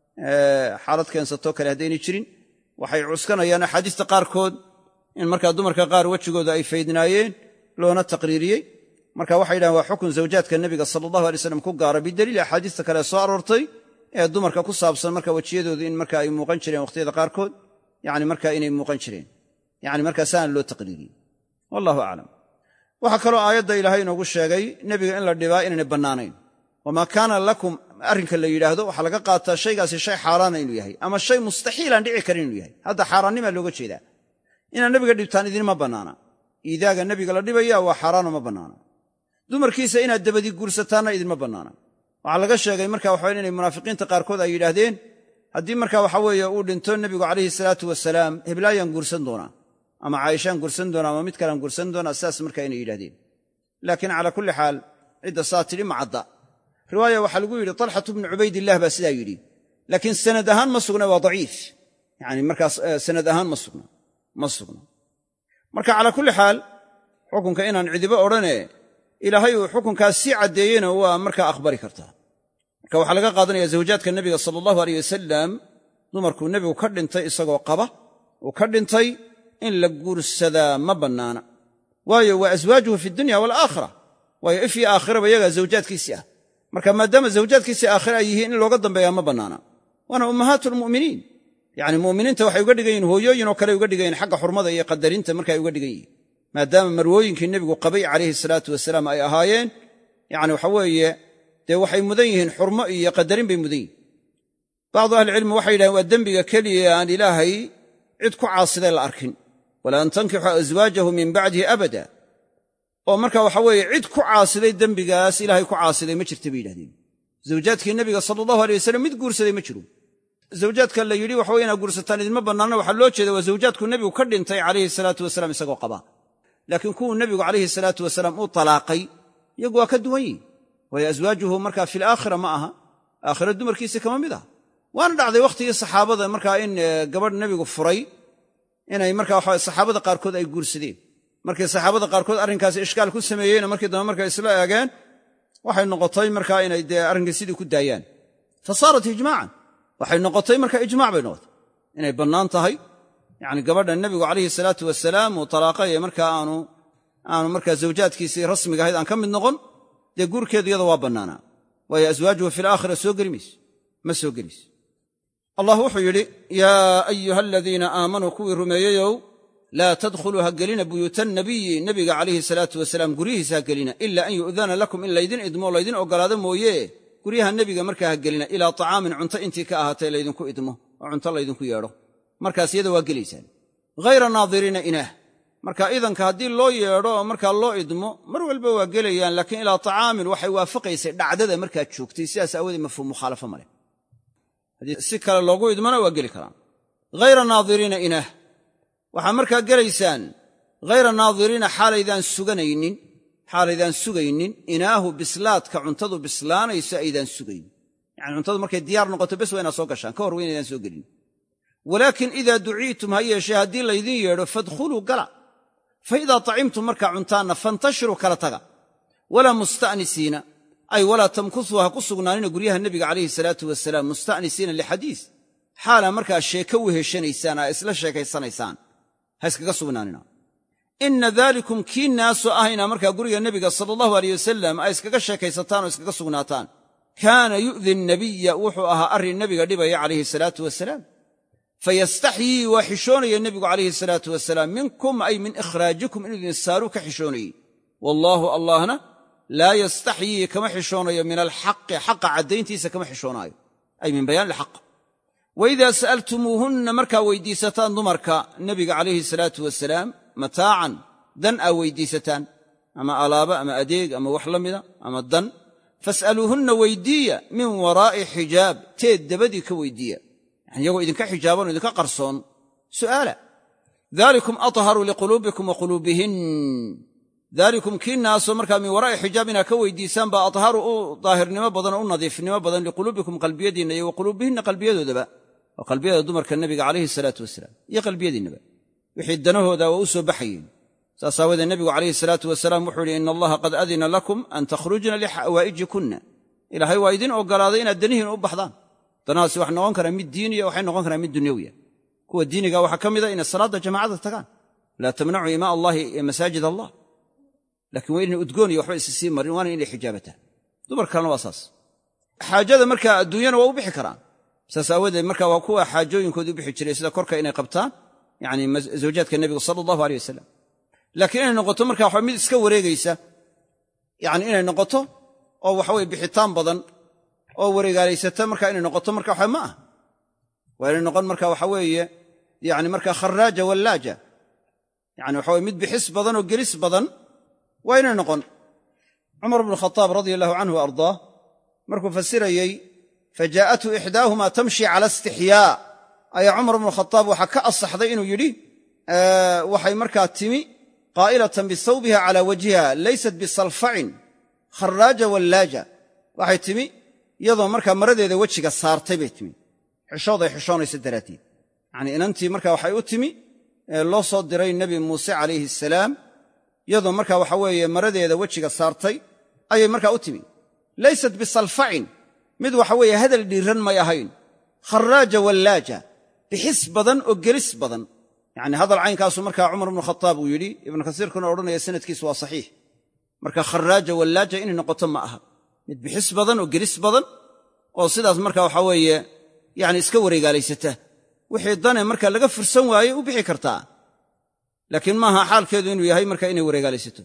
xaalad keensatoo kale haddaynay jirin waxay cuskanayaan axaadiista qaarkood in markaa dumarka qaar wejigooda ay faydnaayeen loona taqriiriyey marka waxay yidhahan waa xukun zawjaadka nebiga sala allahu alay slam ku gaara bidaliil axaadiista kale soo aroortay ee dumarka ku saabsan marka wejiyadooda in marka ay muuqan jireen wakhtiyada qaarkood yani marka inay muuqan jireen yani markaa saana loo taqriiriyey wallahu aclam waxaa kaloo aayadda ilaahay inoogu sheegay nebiga in la dhibaa inaynay bannaanayn wamaa kaana lakum arrinka la yidhaahdo waxaa laga qaataa shaygaasi shay xaaraana inuu yahay ama shay mustaxiilaan dhici karin inuu yahay hadda xaaraannimaa looga jeedaa inaad nebiga dhibtaan idinma bannaana iidaaga nebiga la dhibaya waa xaaraano ma bannaana dumarkiisa inaad dabadii guursataanna idinma bannaana waxaa laga sheegay marka waxa inay munaafiqiinta qaarkood ay yidhaahdeen haddii marka waxa weeye uu dhinto nebigu calayhi salaatu wasalaam heblaayaan guursan doonaa ama caaishaan gursan doona ama mid kalaan gursan doona saas markaa inay yidhahdeen laakiin calaa kulli xaal cidda saa tidhi ma cadda riwaaya waxaa lagu yidhi talxatu bnu cubaydillaah baa sidaa yidhi laakiin sanad ahaan ma sugna waa daciif yani markaas sanad ahaan ma sugna ma sugna marka calaa kulli xaal xukunka inaan cidibo odhane ilaahay uu xukunkaas sii caddeeyena waa markaa aqbali kartaa marka waxaa laga qaadanaya zawjaadka nebiga sala allahu aleyh wasalam dumarkuu nebigu ka dhintay isagoo qaba uu ka dhintay in la guursadaa ma bannaana waayo waa aswaajuhu fi dunya waalaakhira waayo if iyo aakhiraba iyagaa zawjaadkiisii ah marka maadaama zawjaadkiisii aakhira ay yihiin in looga dambeeyaa ma bannaana waana ummahaatu lmu'miniin yacni mu'miniinta waxay uga dhigan yihin hooyooyin oo kale uga dhigan yihin xagga xurmada iyo qadarinta marka ay uga dhigan yihiin maadaama marwooyinkii nebigu qabay calayhi salaatu wasalaam ay ahaayeen yacni waxa weeye dee waxay mudan yihiin xurmo iyo qadarin bay mudan yihin bacdu ahlicilmi waxay yidhahdeen waa dembiga keliya aan ilaahay cid ku caasiday la arkin wala an tankixu aswaajahu min bacdihi abada oo marka waxa weeye cid ku caasiday dembigaas ilaahay ku caasiday ma jirta bay yidhahdeen zawjaadkii nebiga sala allahu alay wasalam mid guursaday ma jiro zawjaadka la yidhi waxa weye inaad guursataan idinma bannaana waxaa loo jeeda waa zawjaadku nebigu ka dhintay calayhi salaatu wasalaam isagoo qaba laakiin kuwuu nebigu calayhi salaatu wasalaam uu talaaqay iyagu waa ka duwan yihin waayo aswaajuhu markaa fi laakhira ma aha aakhira dumarkiisa kama mid ah waana dhacday wakhtigii saxaabada markaa in gabadh nebigu furay inay markaa waxa saxaabada qaarkood ay guursadeen markii saxaabada qaarkood arrinkaasi ishkaal ku sameeyeyna markii dambe markay isla eegeen waxay noqotay markaa inay dee arrinkii sidii ku daayaan fa saarat ijmaacan waxay noqotay markaa ijmaac bay noqotay inay bannaan tahay yacni gabadha nebigu calayhi salaatu wasalaam uu talaaqay ee markaa aanu aanu markaa zawjaadkiisii rasmiga ahayd aan ka mid noqon dee guurkeedu iyada waa bannaanaa waayo aswaajuhu fi laakhira soo geli mayso ma soo gelis allah wuxuu yidhi yaa ayuha aladiina aamanuu kuwii rumeeyeyow laa tadkhuluu ha gelina buyuuta nabiyi nebiga calayhi salaatu wasalaam guryihiisa ha gelina ila an yu'dana lakum in laydin idmo laydin oggolaado mooye guryaha nebiga markaa ha gelina ilaa طacaamin cunto intii ka ahaatay laydinku idmo oo cunto laydinku yeedho markaas iyada waa gelaysaan hayra naadiriina inaah marka idanka haddii loo yeedho oo markaa loo idmo mar walba waa gelayaan laakiin ilaa طacaamin waxay waafaqaysay dhacdada markaad joogtay sidaas aawoodee mafhuum mukhaalafo ma leh haddii si kale loogu idmona waa geli karaan hayra naadiriina inaah waxaa markaa gelaysaan hayra naadiriina xaalaydaan suganaynin xaalaydaan sugaynin inaahu bislaadka cuntadu bislaanayso aydaan sugaynin yacani cuntadu markay diyaar noqoto bes waa inaad soo gashaan ka hor wa inaydaan soo gelin walaakin idaa duciitum ha yeeshee haddii laydin yeedho fadkhuluu gala fa idaa tacimtum markaa cuntaanna fantashiruu kala taga walaa musta'nisiina ay walaa tamkusuu ha ku sugnaanina guryaha nebiga calayhi salaatu wasalaam musta'nisiina lixadiis xaalaa markaa sheeko weheshanaysaan aa isla sheekaysanaysaan ha iskaga sugnaanina inna daalikum kii naaso ah inaa markaa guriga nebiga sala allahu aleyh wasalam ay iskaga sheekaysataan oo iskaga sugnaataan kaana yu'di nabiya wuxuu ahaa arrin nebiga dhibaya calayhi salaatu wasalaam fayastaxyii waa xishoonaya nebigu calayhi salaatu wasalaam minkum ay min ikhraajikum inuu idin saaruu ka xishoonayey wallaahu allahna laa yastaxyii kama xishoonayo min alxaqi xaqa caddayntiisa kama xishoonaayo ay min bayaan ilxaq waidaa sa'altumuuhunna markaa weyddiisataan dumarka nebiga calayhi salaatu wasalaam mataacan dan aa weyddiisataan ama alaaba ama adeeg ama wax la mida ama dan fas'aluuhunna weyddiiya min waraa'i xijaab teed dabadii ka weyddiiya yani iyagoo idinka xijaaban o idinka qarsoon su'aala daalikum atharu liquluubikum wa quluubihin daalikum kii naasoo markaa min waraa'i xijaab inaad ka weyddiisaan baa atharu u daahirnimo badan oo u nadiifnimo badan liquluubikum qalbiyadiinna iyo wa quluubihinna qalbiyadoodaba waa qalbiyada dumarka nebiga calayhi salaatu wasalaam iyo qalbiyadiinnaba wixii danahooda waa u soo baxayeen saas aawadee nebigu calayhi salaatu wasalaam wuxuu yidhi ina allaha qad adina lakum an takhrujna lixawaa'ijikunna ilaahay waa idin oggolaaday inaad danihiin u baxdaan danahaasi waxay noqon karaan mid diiniya waxay noqon karaan mid dunyawiya kuwa diiniga waxaa ka mida inay salaadda jamaacada tagaan laa tamnacuu imaa allahi masaajid allah laakiin waa inay udgoon iyo waxba isi sii marin waana inay xijaabataan dumar kalena waa saas xaajada markaa adduunyana waa u bixi karaan saas aawadeed markaa waa kuwa xaajooyinkoodii u bixi jiray sida korka inay qabtaan yani zawjaadka nebiga sala allahu aleyh wasalam laakiin inay noqoto markaa waxa mid iska wareegaysa yani inay noqoto oo waxaweye bixitaan badan oo wareegaalaysata markaa inay noqoto marka waxa ma ah waa inay noqon marka waxa weeye yani markaa kharaaja wallaaja yani waxa weye mid bixis badan oo gelis badan waa inay noqon cumar bnu khataab radia allahu canhu wa ardaah markuu fasirayey fajaa'athu ixdaahuma tamshi cala istixyaa ayaa cumar bnu khataab waxaa ka asaxday inuu yidhi waxay markaa timi qaa'ilatan bisawbiha calaa wajhiha laysat bisalfacin kharaaja wallaaja waxay timi iyadoo markaa maradeeda wejiga saartay bay timi xishooday xishoonaysa daraaddeed yacnii inantii markaa waxay u timi loo soo diray nebi muuse calayhi asalaam iyadoo markaa waxa weeye maradeeda wejiga saartay ayay markaa u timi laysat bisalfacin mid waxa weeye hadal dhiiran may ahayn kharaaja wallaaja bixis badan oo gelis badan yacni hadal caynkaasu markaa cumar ibnu khataab uu yidhi ibnu kasiirkuna odhanaya sanadkiisu waa saxiix marka kharaaja wallaaja inay noqoto ma aha mid bixis badan oo gelis badan oo sidaas marka waxa weeye yani iska wareegaalaysata wixii dane marka laga fursan waaye u bixi kartaa laakiin maaha xaalkeedu inuu yahay marka inay wareegaalaysato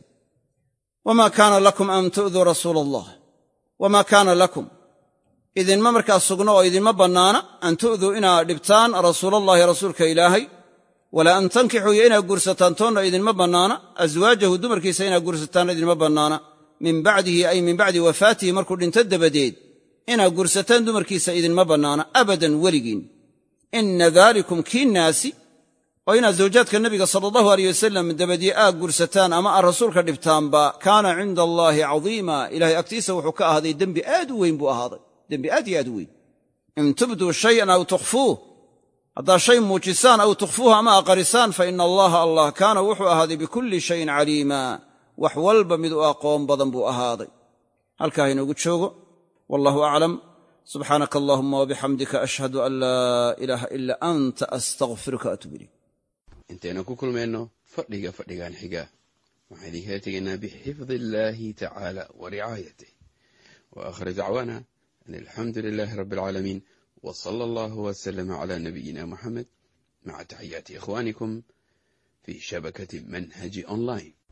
wamaa kaana lakum an tu'duu rasuula allah wamaa kaana lakum idinma markaa sugno oo idinma bannaana an tu'duu inaad dhibtaan rasuulallaahi rasuulka ilaahay walaa an tankixuu iyo inaad guursataan toonna idinma bannaana aswaajahu dumarkiisa inaad guursataan idinma bannaana min bacdihi ay min bacdi wafaatihi markuu dhinto dabadeed inaad guursataan dumarkiisa idinma bannaana abadan weligiin inna daalikum kii naasi oo inaad zawjaadka nebiga sala allahu aleyh wasalam dabadii aad guursataan ama aad rasuulka dhibtaanba kaana cinda allaahi cadiima ilahay agtiisa wuxuu ka ahaaday dembi aad u weyn buu ahaaday dembi aad iyo aad u weyn in tubduu shayan aw tukhfuuh haddaad shay muujisaan aw tukhfuuh ama aqarisaan fa ina allaha allah kaana wuxuu ahaaday bikulli shayin caliima wax walba mid u aqoon badan buu ahaaday halkaa inoogu joogo wallahu aclam subxaanaka allahuma wabixamdika ashhadu an laa ilaaha ila anta astaqfiruka atuub ilayk intaynu ku kulmayno fadhiga fadhigan xiga waxaan idinkaga tegaynaa bixifdi illaahi tacaala wa ricaayatih wa aakhir dacwaana an alxamdu lilaahi rabbi alcaalamiin wa sala allahu wasalama calaa nabiyina muxamed maca taxiyaati ikhwaanikum fii shabakati manhaji online.